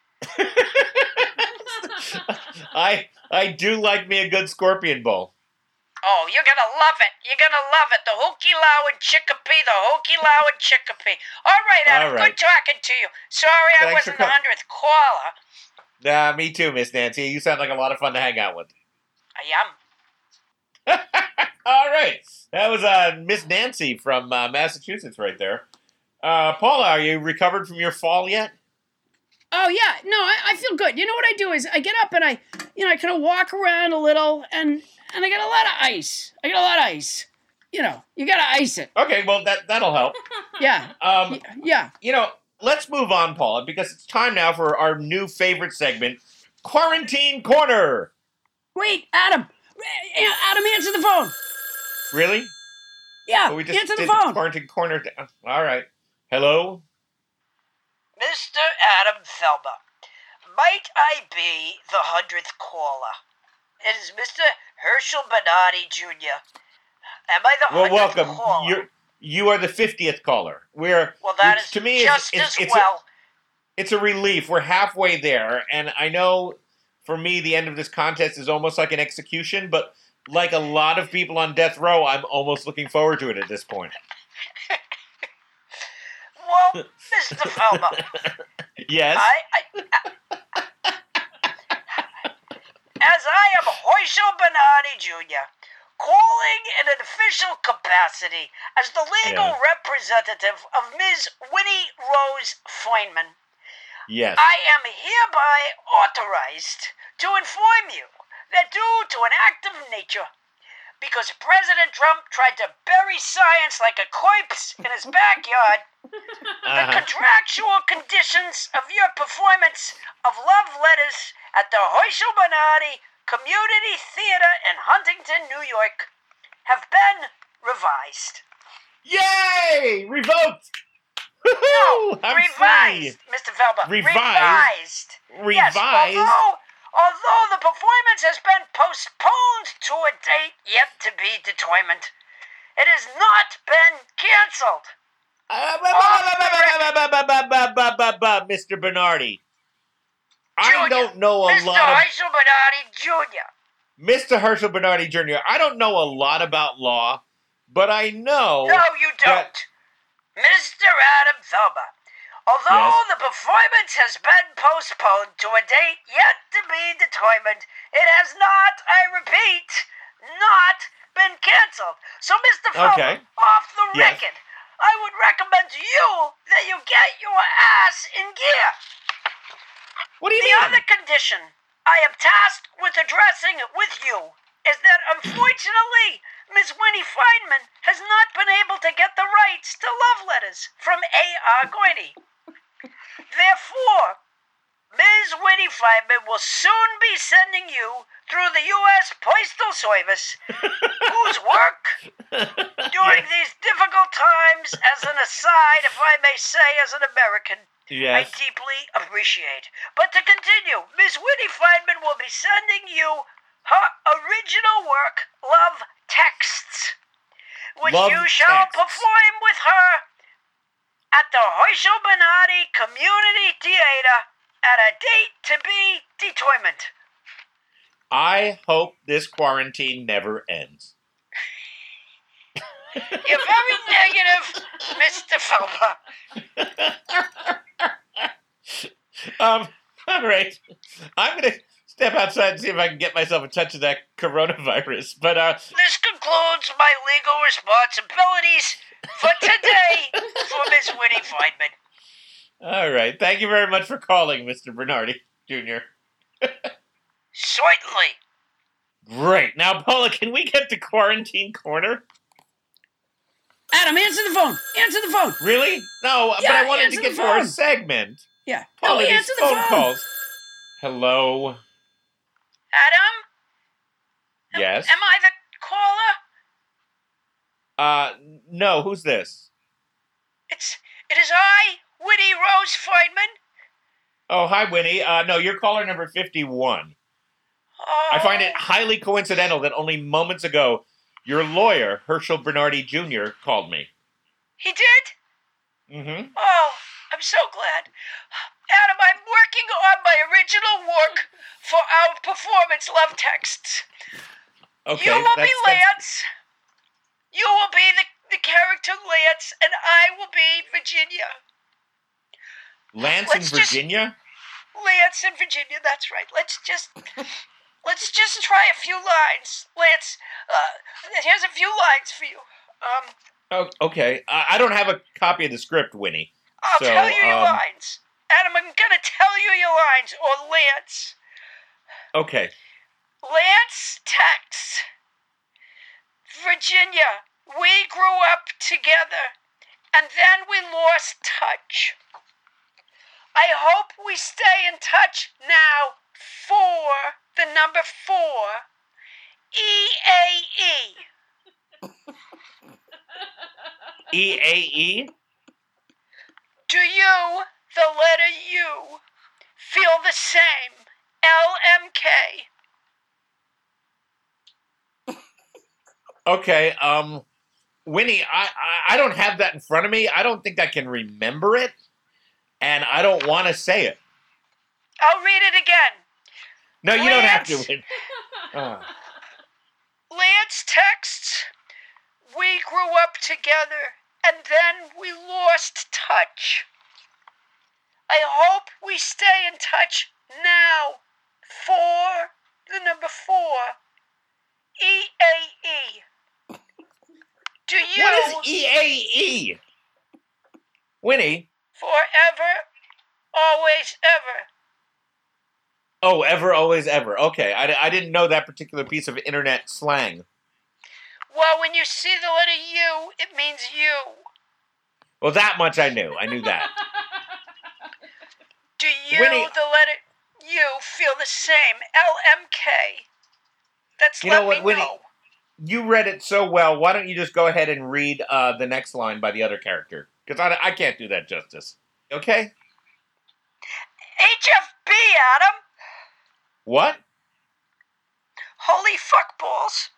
I I do like me a good scorpion bowl. Oh, you're going to love it. You're going to love it. The Hookie Low and Chicopee, the Hookie Low and Chicopee. All right, Adam, All right. good talking to you. Sorry I Thanks for wasn't the co- hundredth caller. Nah, me too, Miss Nancy. You sound like a lot of fun to hang out with. I am. All right. That was uh, Miss Nancy from uh, Massachusetts right there. Uh, Paula, are you recovered from your fall yet? Oh, yeah. No, I, I feel good. You know what I do is I get up and I, you know, I kind of walk around a little and and I got a lot of ice. I got a lot of ice. You know, you got to ice it. Okay, well, that, that'll help. Yeah. Um, yeah. You know, let's move on, Paula, because it's time now for our new favorite segment, Quarantine Corner. Wait, Adam. Adam, answer the phone. Really? Yeah, But we just answer the did phone. Quarantine Corner. All right. Hello? Mister Adam Felber, might I be the hundredth caller? It is Mister Herschel Bernardi Junior Am I the Well, hundredth welcome. caller? You're, you are the fiftieth caller. We're, Well, that which is to me just is, as it's, it's well. A, it's a relief. We're halfway there, and I know for me the end of this contest is almost like an execution, but like a lot of people on death row, I'm almost looking forward to it at this point. Well, Mister Felber, Yes? I, I, as I am Herschel Bernardi Junior, calling in an official capacity as the legal Yeah. representative of Miz Winnie Rose Feynman, Yes. I am hereby authorized to inform you that due to an act of nature, because President Trump tried to bury science like a corpse in his backyard, the Uh-huh. contractual conditions of your performance of love letters at the Herschel Bernardi Community Theater in Huntington, New York, have been revised. Yay! Revoked! No, I'm revised, free. Mister Felber. Revised? Revised. Yes, Revised? although, although the performance has been postponed to a date yet to be determined, it has not been canceled. Mister Bernardi, I don't know a Mister lot of... Herschel Bernardi Junior Mister Herschel Bernardi Junior, I don't know a lot about law, but I know... No, you don't. that- Mister Adam Felber, although Yes. the performance has been postponed to a date yet to be determined, it has not, I repeat, not been canceled. So, Mister Felber, Okay. off the Yes. record, I would recommend to you that you get your ass in gear. What do you the mean? other condition I am tasked with addressing with you is that, unfortunately, Miss Winnie Feynman has not been able to get the rights to love letters from A R Goyne. Therefore, Miz Winnie Feynman will soon be sending you through the U S Postal Service, whose work during these difficult times, as an aside, if I may say, as an American, I Yes. deeply appreciate. But to continue, Miss Winnie Feynman will be sending you her original work, Love Texts, which Love you shall Texts. perform with her at the Herschel Bernardi Community Theater at a date to be determined. I hope this quarantine never ends. You're very negative, Mister Felber. Um, all right. I'm going to step outside and see if I can get myself a touch of that coronavirus. But, uh, This concludes my legal responsibilities for today for Miss Winnie Feynman. all right. Thank you very much for calling, Mister Bernardi Junior Certainly. Great. Now, Paula, can we get to Quarantine Corner? Adam, answer the phone. Answer the phone. Really? No, but Yeah, I wanted answer to get the to our phone. segment. Yeah. Paula, no, these answer the phone phone. calls. Hello? Adam, Yes? am I the caller? Uh, no, who's this? It's it is I, Winnie Rose Feynman. Oh, hi, Winnie. Uh, no, you're caller number fifty-one. Oh, I find it highly coincidental that only moments ago, your lawyer, Herschel Bernardi Junior, called me. he did? Mm-hmm. Oh, I'm so glad. Adam, I'm working on my original work for our performance, Love Texts. Okay, you will that's, be that's- Lance. You will be the, the character Lance, and I will be Virginia. Lance Let's in just- Virginia? Lance and Virginia, that's right. Let's just let's just try a few lines. Lance, uh, here's a few lines for you. Um, Oh, okay. Uh, I don't have a copy of the script, Winnie. I'll So, tell you your um, lines. Adam, I'm gonna tell you your lines, or Lance. Okay. Lance texts. Virginia, we grew up together, and then we lost touch. I hope we stay in touch now for the number four, E A E. E A E? Do you, the letter U, feel the same, L M K? Okay, um, Winnie, I, I, I don't have that in front of me. I don't think I can remember it, and I don't want to say it. I'll read it again. No, you don't have Lance. to. Winnie. Uh, Lance texts, we grew up together, and then we lost touch. I hope we stay in touch now for the number four, E A E. Do you... what is E A E? Winnie? Forever, always, ever. Oh, ever, always, ever. Okay, I, I didn't know that particular piece of internet slang. Well, when you see the letter U, it means you. Well, that much I knew. I knew that. Do you, Winnie- the letter U, feel the same, L M K? That's You let know what, me Winnie? know. You read it so well. Why don't you just go ahead and read uh, the next line by the other character? Because I, I can't do that justice. Okay? H F B, Adam. What? Holy fuck balls.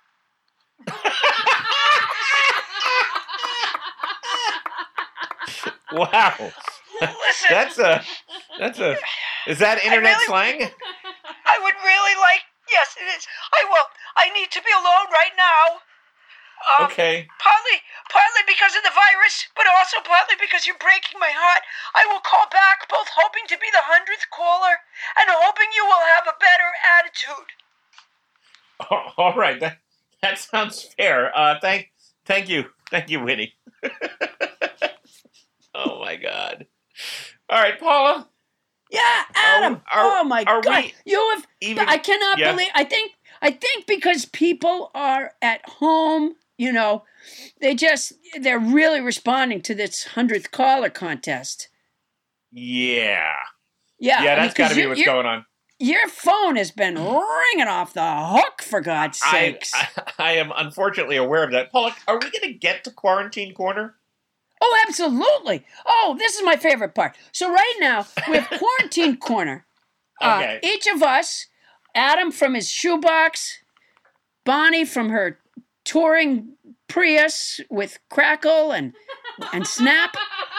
Wow. Listen. That's a. That's a. Is that internet really- slang? I would really like. Yes, it is. I will. I need to be alone right now. Um, Okay. Partly, partly because of the virus, but also partly because you're breaking my heart. I will call back, both hoping to be the hundredth caller and hoping you will have a better attitude. All right. That that sounds fair. Uh, thank thank you, thank you, Winnie. Oh my God. All right, Paula. Yeah, Adam. Are- oh my are God, we you have. even- I cannot Yeah. believe. I think. I think because people are at home, you know, they just they're really responding to this hundredth caller contest. Yeah. Yeah, Yeah, I mean, that's got to 'cause be you- what's you're- going on. Your phone has been ringing off the hook, for God's I, sakes. I I am unfortunately aware of that. Paula, are we going to get to Quarantine Corner? Oh, absolutely. Oh, this is my favorite part. So right now, we have Quarantine Corner. Uh, Okay. Each of us, Adam from his shoebox, Bonnie from her touring Prius with Crackle and, and Snap,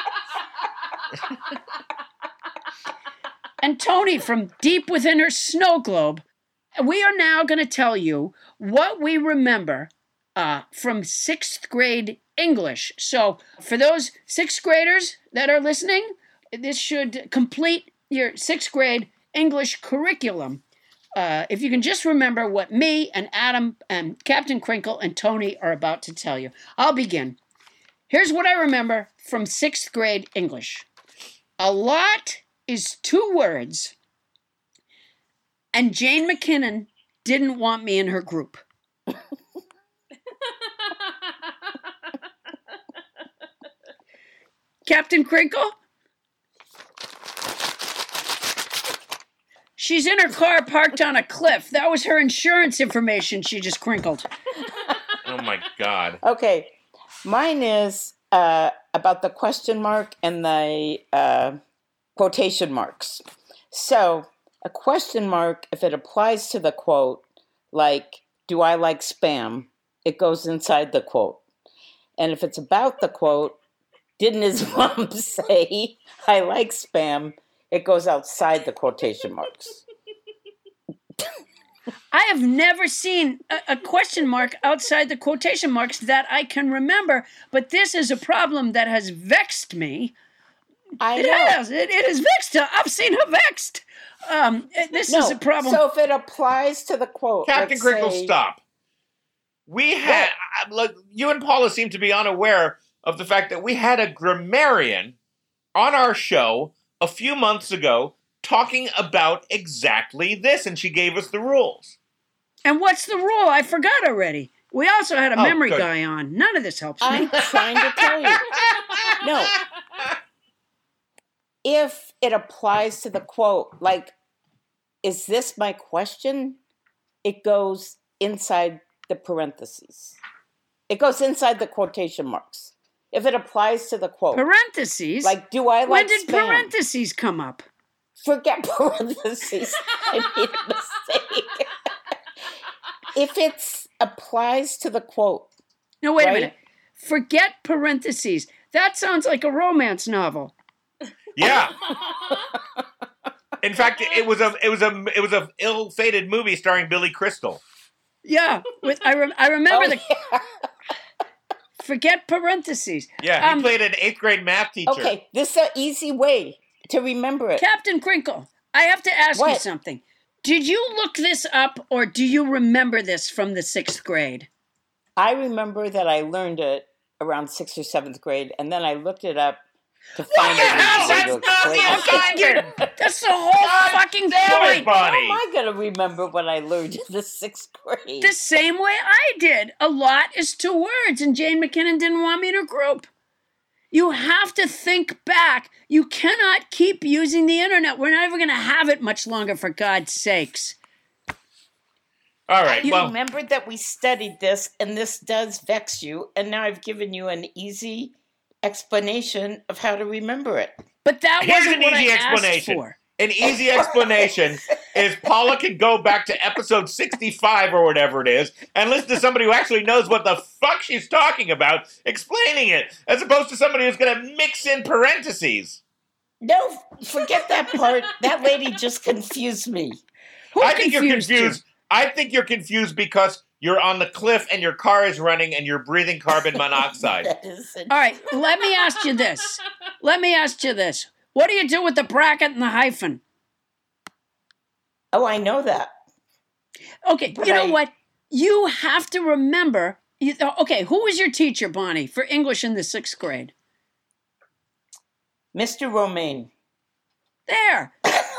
and Tony from deep within her snow globe. We are now going to tell you what we remember uh, from sixth grade English. So for those sixth graders that are listening, this should complete your sixth grade English curriculum. Uh, if you can just remember what me and Adam and Captain Crinkle and Tony are about to tell you. I'll begin. Here's what I remember from sixth grade English. A lot is two words, and Jane McKinnon didn't want me in her group. Captain Crinkle? She's in her car parked on a cliff. That was her insurance information she just crinkled. Oh my God. Okay, mine is uh, about the question mark and the uh, quotation marks. So, a question mark, if it applies to the quote, like, do I like spam? It goes inside the quote. And if it's about the quote, didn't his mom say, I like spam? It goes outside the quotation marks. I have never seen a, a question mark outside the quotation marks that I can remember, but this is a problem that has vexed me. I it know. has. It, it has vexed her. I've seen her vexed. Um, this no, is a problem. So if it applies to the quote, Captain let's Crinkle, say- stop. We had, I- look, you and Paula seem to be unaware of the fact that we had a grammarian on our show a few months ago talking about exactly this, and she gave us the rules. And what's the rule? I forgot already. We also had a Oh, memory good. guy on. None of this helps I'm me. trying to tell you. No. If it applies to the quote, like, is this my question? It goes inside the parentheses. It goes inside the quotation marks. If it applies to the quote. Parentheses? Like, do I like When did spam? parentheses come up? Forget parentheses. I made a mistake. If it applies to the quote. No, wait right? a minute. Forget parentheses. That sounds like a romance novel. Yeah. In fact, it was a it was a it was a ill-fated movie starring Billy Crystal. Yeah, with I rem- I remember Oh, the. Forget parentheses. Yeah, he Um, played an eighth grade math teacher. Okay, this is an easy way to remember it. Captain Crinkle, I have to ask you What? something. Did you look this up, or do you remember this from the sixth grade? I remember that I learned it around sixth or seventh grade, and then I looked it up to find it. Yes, that's not the assignment. That's the whole fucking damn it, point. Bonnie. How am I going to remember what I learned in the sixth grade? The same way I did. A lot is two words, and Jane McKinnon didn't want me in her group. You have to think back. You cannot keep using the internet. We're never going to have it much longer, for God's sakes. All right, You well- remember that we studied this, and this does vex you, and now I've given you an easy explanation of how to remember it. But that Here's wasn't an what easy I asked explanation. for. An easy explanation is Paula can go back to episode sixty-five or whatever it is and listen to somebody who actually knows what the fuck she's talking about explaining it, as opposed to somebody who's going to mix in parentheses. No, forget that part. That lady just confused me. Who I think you're confused you? confused. I think you're confused because you're on the cliff and your car is running and you're breathing carbon monoxide. That is All right, let me ask you this. Let me ask you this. What do you do with the bracket and the hyphen? Oh, I know that. Okay, But you know I- what? You have to remember. You, okay, who was your teacher, Bonnie, for English in the sixth grade? Mister Romaine. There.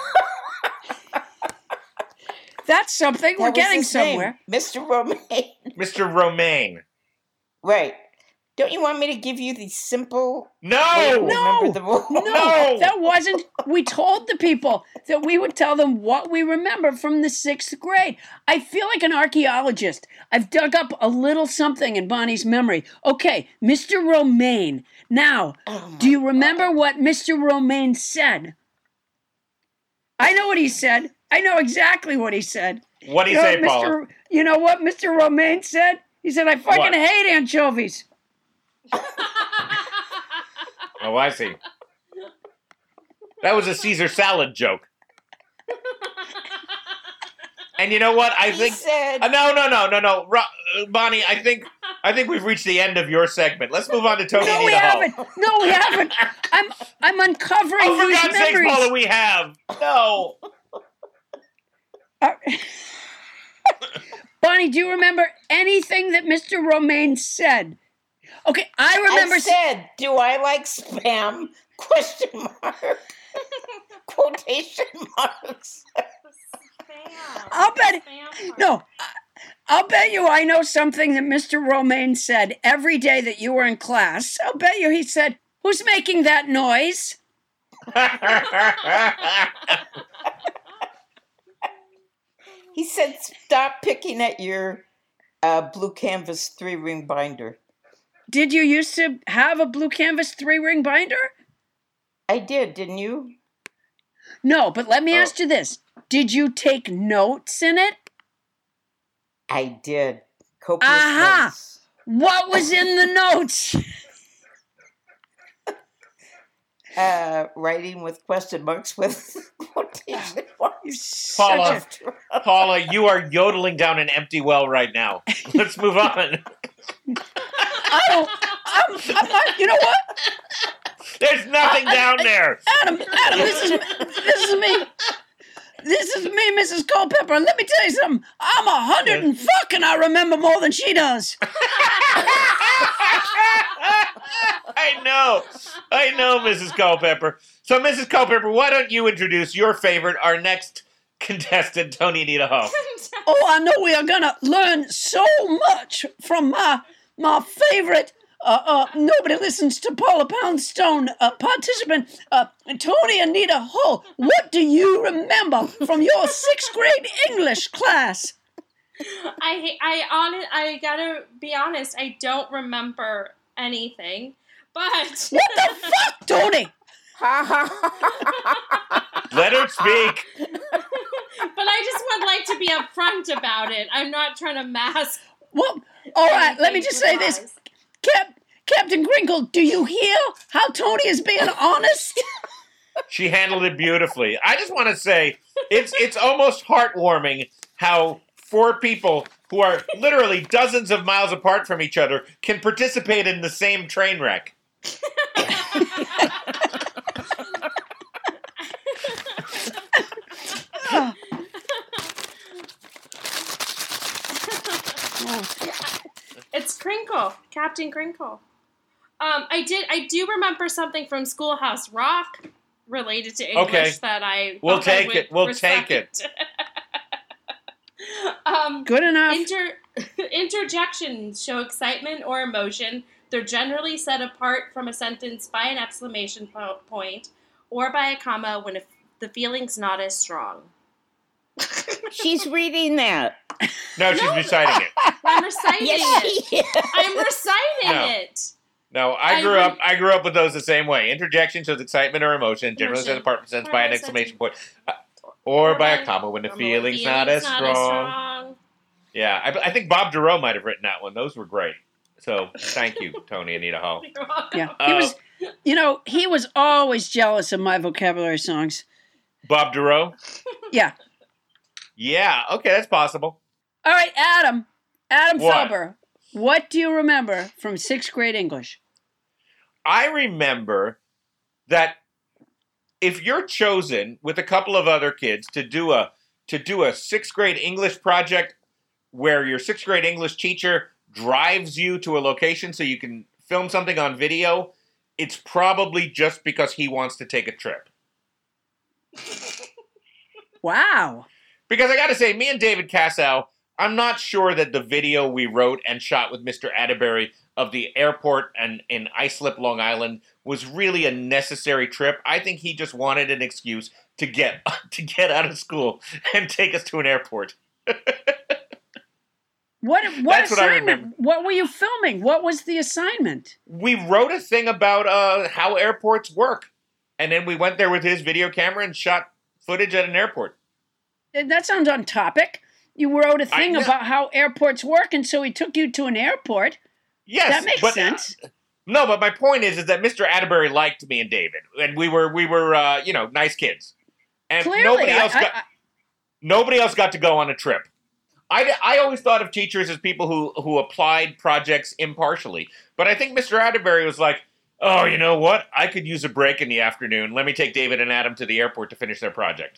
That's something. We're That was getting his name, somewhere. Mister Romaine. Mister Romaine. Right. Don't you want me to give you the simple No! way to No! remember the rule? No, that wasn't. We told the people that we would tell them what we remember from the sixth grade. I feel like an archaeologist. I've dug up a little something in Bonnie's memory. Okay, Mister Romaine. Now, Oh do you remember what Mister Romaine said? I know what he said. I know exactly what he said. What'd he You know say, what Paula? Mister You know what Mister Romaine said? He said, I fucking What? hate anchovies. Oh, I see. That was a Caesar salad joke. And you know what? I He think said- Uh, no, no, no, no, no, Ro- uh, Bonnie. I think I think we've reached the end of your segment. Let's move on to Tony No, Anita we Hall. haven't. No, we haven't. I'm I'm uncovering Oh, for these God's sakes, memories. Paula, we have no. Uh, Bonnie, do you remember anything that Mister Romaine said? Okay, I remember. I said, do I like spam? Question mark. Quotation marks. I'll bet. No, I- I'll bet you I know something that Mister Romaine said every day that you were in class. I'll bet you he said, "Who's making that noise?" He said, stop picking at your uh, blue canvas three ring binder. Did you used to have a blue canvas three ring binder? I did, didn't you? No, but let me Oh. ask you this: did you take notes in it? I did. Copious Aha! notes. What was in the notes? Uh, writing with question marks with quotation marks. Paula, Paula, you are yodeling down an empty well right now. Let's move on. I don't. I'm, I'm not. You know what? There's nothing down there. Adam, Adam, this is this is me. This is me, Missus Culpepper. Let me tell you something. I'm a hundred and fucking I remember more than she does. I know. I know, Missus Culpepper. So, Missus Culpepper, why don't you introduce your favorite, our next contestant, Tony Anita Hall? Oh, I know we are gonna learn so much from my my favorite. Uh, uh, nobody listens to Paula Poundstone uh, participant, uh, Tony Anita Hall. What do you remember from your sixth grade English class? I ha- I on I gotta be honest. I don't remember anything, but what the fuck, Tony? Let her speak. But I just would like to be upfront about it. I'm not trying to mask. Well, all right. Let me just say this, Cap- Captain Crinkle. Do you hear how Tony is being honest? She handled it beautifully. I just want to say, it's it's almost heartwarming how four people who are literally dozens of miles apart from each other can participate in the same train wreck. It's Crinkle, Captain Crinkle. Um, I did. I do remember something from Schoolhouse Rock related to English Okay. that I. We'll thought I take would it. We'll recite. take it. um, Good enough. Inter- interjections show excitement or emotion. They're generally set apart from a sentence by an exclamation po- point or by a comma when if the feeling's not as strong. She's reading that. No, she's reciting it. I'm reciting Yes, it. she is. I'm reciting No. it. No, I I grew re- up. I grew up with those the same way. Interjection shows excitement or emotion, generally Emotion. says apart from sense Or by an by exclamation point, uh, or, by a comma when the Or feeling's, feeling's not as not strong. as strong. Yeah, I, I think Bob Duro might have written that one. Those were great. So thank you, Tony Anita Hall. Yeah, he Uh, was. You know, he was always jealous of my vocabulary songs. Bob Duro. Yeah. Yeah. Okay, that's possible. All right, Adam. Adam What? Felber. What do you remember from sixth grade English? I remember that if you're chosen with a couple of other kids to do a to do a sixth grade English project where your sixth grade English teacher drives you to a location so you can film something on video, it's probably just because he wants to take a trip. Wow. Because I got to say, me and David Cassow, I'm not sure that the video we wrote and shot with Mister Atterbury of the airport and in Islip, Long Island, was really a necessary trip. I think he just wanted an excuse to get to get out of school and take us to an airport. What what That's what I assignment? remember. What were you filming? What was the assignment? We wrote a thing about uh, how airports work, and then we went there with his video camera and shot footage at an airport. Uh, That sounds on topic. You wrote a I thing know. about how airports work, and so he took you to an airport. Yes, that makes but, sense. uh, no, but my point is, is that Mister Atterbury liked me and David, and we were we were uh, you know nice kids, and Clearly, nobody I- else I- got I- nobody else got to go on a trip. I, I always thought of teachers as people who who applied projects impartially, but I think Mister Atterbury was like, oh, you know what? I could use a break in the afternoon. Let me take David and Adam to the airport to finish their project.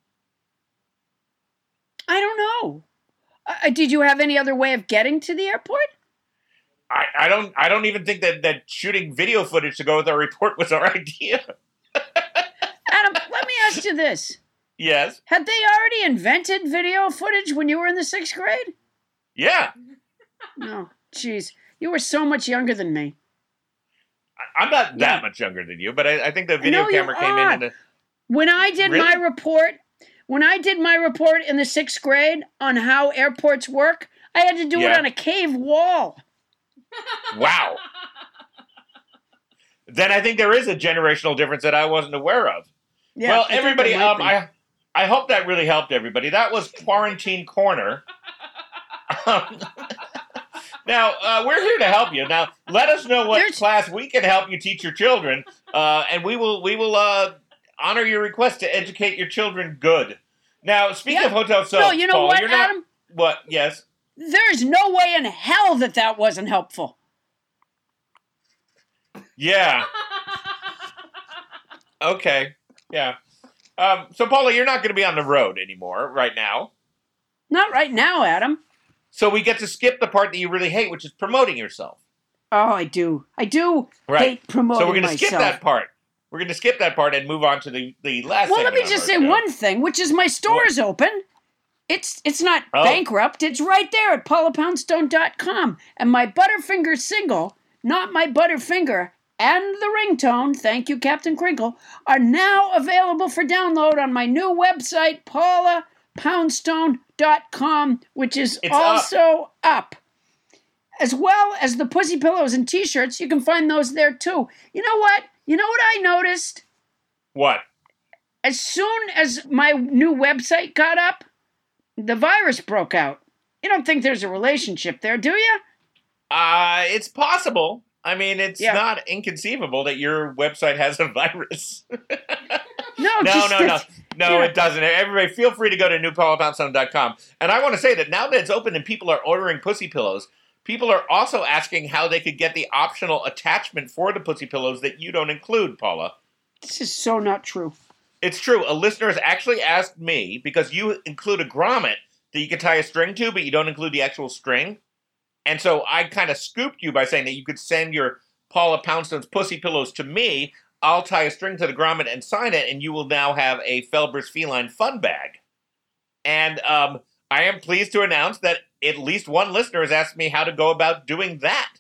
I don't know. Uh, did you have any other way of getting to the airport? I, I don't I don't even think that, that shooting video footage to go with our report was our idea. Adam, let me ask you this. Yes. Had they already invented video footage when you were in the sixth grade? Yeah. No. Jeez. You were so much younger than me. I'm not that Yeah. much younger than you, but I, I think the video know you camera came are. in. in a, When I did my Really? report, when I did my report in the sixth grade on how airports work, I had to do it Yeah. on a cave wall. wow. Then I think there is a generational difference that I wasn't aware of. Yeah, well, I think everybody, there might um, be. I I hope that really helped everybody. That was Quarantine Corner. Um, now, uh, we're here to help you. Now, let us know what There's- class we can help you teach your children, uh, and we will we will uh, honor your request to educate your children good. Now, speaking Yeah. of Hotel Soap, No, you know Paul, what, you're not, Adam? What? Yes. There's no way in hell that that wasn't helpful. Yeah. Okay. Yeah. Um, so, Paula, you're not going to be on the road anymore right now. Not right now, Adam. So we get to skip the part that you really hate, which is promoting yourself. Oh, I do. I do Right. hate promoting So we're going to myself. skip that part. We're going to skip that part and move on to the, the last Well, let me segment of just our say show. one thing, which is my store is open. It's it's not Oh. bankrupt. It's right there at paula poundstone dot com. And my Butterfinger single, Not My Butterfinger, and the ringtone, thank you, Captain Crinkle, are now available for download on my new website, paula poundstone dot com, which is It's up. also up. As well as the pussy pillows and t-shirts, you can find those there too. You know what? You know what I noticed? What? As soon as my new website got up, the virus broke out. You don't think there's a relationship there, do you? Uh, it's possible. I mean, it's Yeah. not inconceivable that your website has a virus. No, no, just no, that- no. No, yeah. it doesn't. Everybody, feel free to go to new paula poundstone dot com. And I want to say that now that it's open and people are ordering pussy pillows, people are also asking how they could get the optional attachment for the pussy pillows that you don't include, Paula. This is so not true. It's true. A listener has actually asked me, because you include a grommet that you can tie a string to, but you don't include the actual string. And so I kind of scooped you by saying that you could send your Paula Poundstone's pussy pillows to me. I'll tie a string to the grommet and sign it, and you will now have a Felber's Feline Fun Bag. And um, I am pleased to announce that at least one listener has asked me how to go about doing that.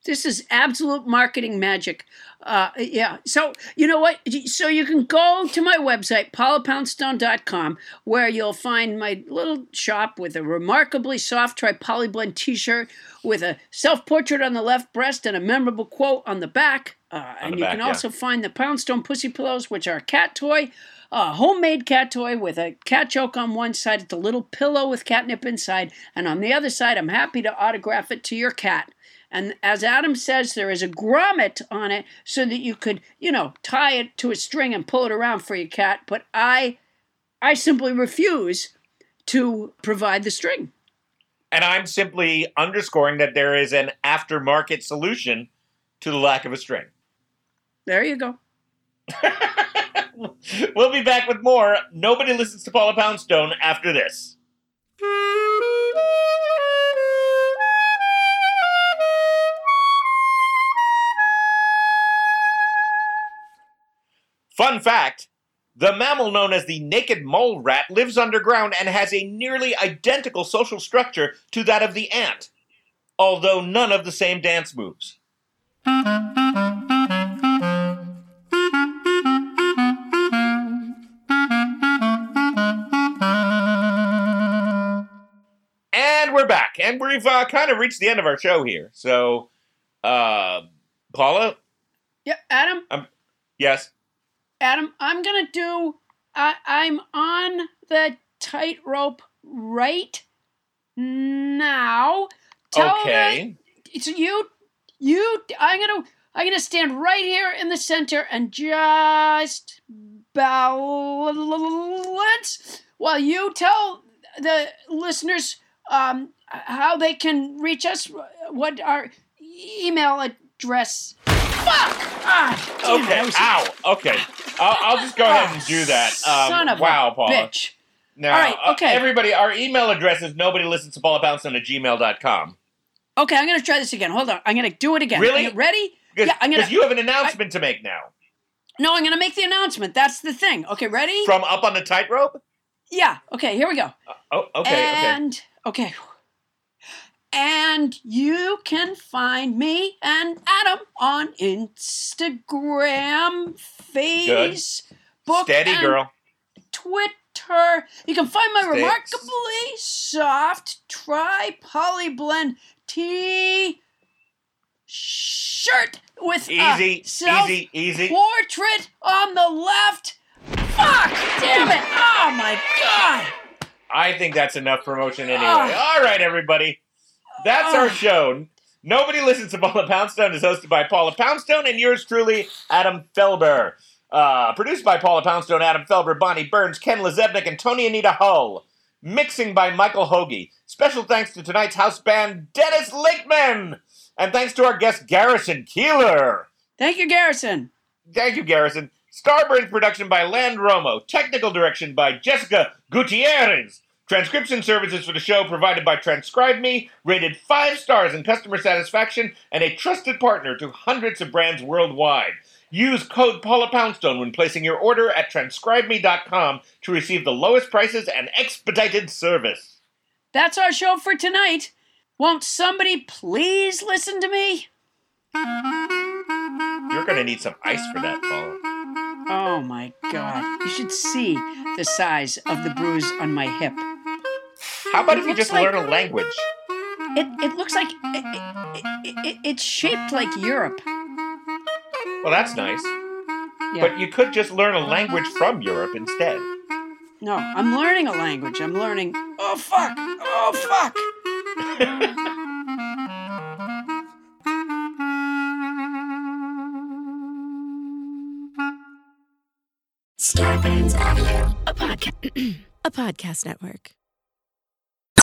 This is absolute marketing magic. Uh, yeah. So, you know what? So you can go to my website, paula poundstone dot com, where you'll find my little shop with a remarkably soft tri-polyblend t-shirt with a self-portrait on the left breast and a memorable quote on the back. Uh, and the you back, can yeah. also find the Poundstone Pussy Pillows, which are a cat toy, a homemade cat toy with a cat joke on one side. It's a little pillow with catnip inside. And on the other side, I'm happy to autograph it to your cat. And as Adam says, there is a grommet on it so that you could, you know, tie it to a string and pull it around for your cat. But I, I simply refuse to provide the string. And I'm simply underscoring that there is an aftermarket solution to the lack of a string. There you go. We'll be back with more Nobody Listens to Paula Poundstone after this. Fun fact, the mammal known as the naked mole rat lives underground and has a nearly identical social structure to that of the ant, although none of the same dance moves. And we're back, and we've uh, kind of reached the end of our show here. So, uh, Paula? Yeah, Adam? Um, yes? Adam, I'm going to do, I, I'm on the tightrope right now. Tell Okay. The, it's you, you, I'm going to, I'm going to stand right here in the center and just balance while you tell the listeners um, how they can reach us, what our email address. Fuck! Ah, damn Okay, it, was- ow, okay. I'll, I'll just go ahead and do that. Um, Son of a wow, Paula. bitch. Now, All right, okay. uh, everybody, our email address is nobody listens to Paula Poundstone at gmail dot com. Okay, I'm going to try this again. Hold on. I'm going to do it again. Really? Are you ready? Because yeah, I'm going you have an announcement to make now. No, I'm going to make the announcement. That's the thing. Okay, ready? From Up on the Tightrope? Yeah. Okay, here we go. Oh, okay, and, okay. okay. And you can find me and Adam on Instagram, Facebook, Steady, and girl. Twitter. You can find my Stay- remarkably soft tri-polyblend T-shirt with Easy, a self easy, easy. portrait on the left. Fuck! Damn it! Oh my god! I think that's enough promotion anyway. Ah. All right, everybody. That's our Ah. show. Nobody Listens to Paula Poundstone is hosted by Paula Poundstone and yours truly, Adam Felber. Uh, produced by Paula Poundstone, Adam Felber, Bonnie Burns, Ken Lezebnik, and Tony Anita Hull. Mixing by Michael Hoagie. Special thanks to tonight's house band, Dennis Lakeman. And thanks to our guest, Garrison Keeler. Thank you, Garrison. Thank you, Garrison. Starburns production by Land Romo. Technical direction by Jessica Gutierrez. Transcription services for the show provided by Transcribe Me, rated five stars in customer satisfaction, and a trusted partner to hundreds of brands worldwide. Use code Paula Poundstone when placing your order at transcribe me dot com to receive the lowest prices and expedited service. That's our show for tonight. Won't somebody please listen to me? You're going to need some ice for that, Paula. Oh my god. You should see the size of the bruise on my hip. How about if It you just looks like- learn a language? It, it looks like it, it, it, it's shaped like Europe. Well, that's nice. Yeah. But you could just learn a language from Europe instead. No, I'm learning a language. I'm learning. Oh fuck! Oh fuck! Starburns Audio. A podcast, a podcast network.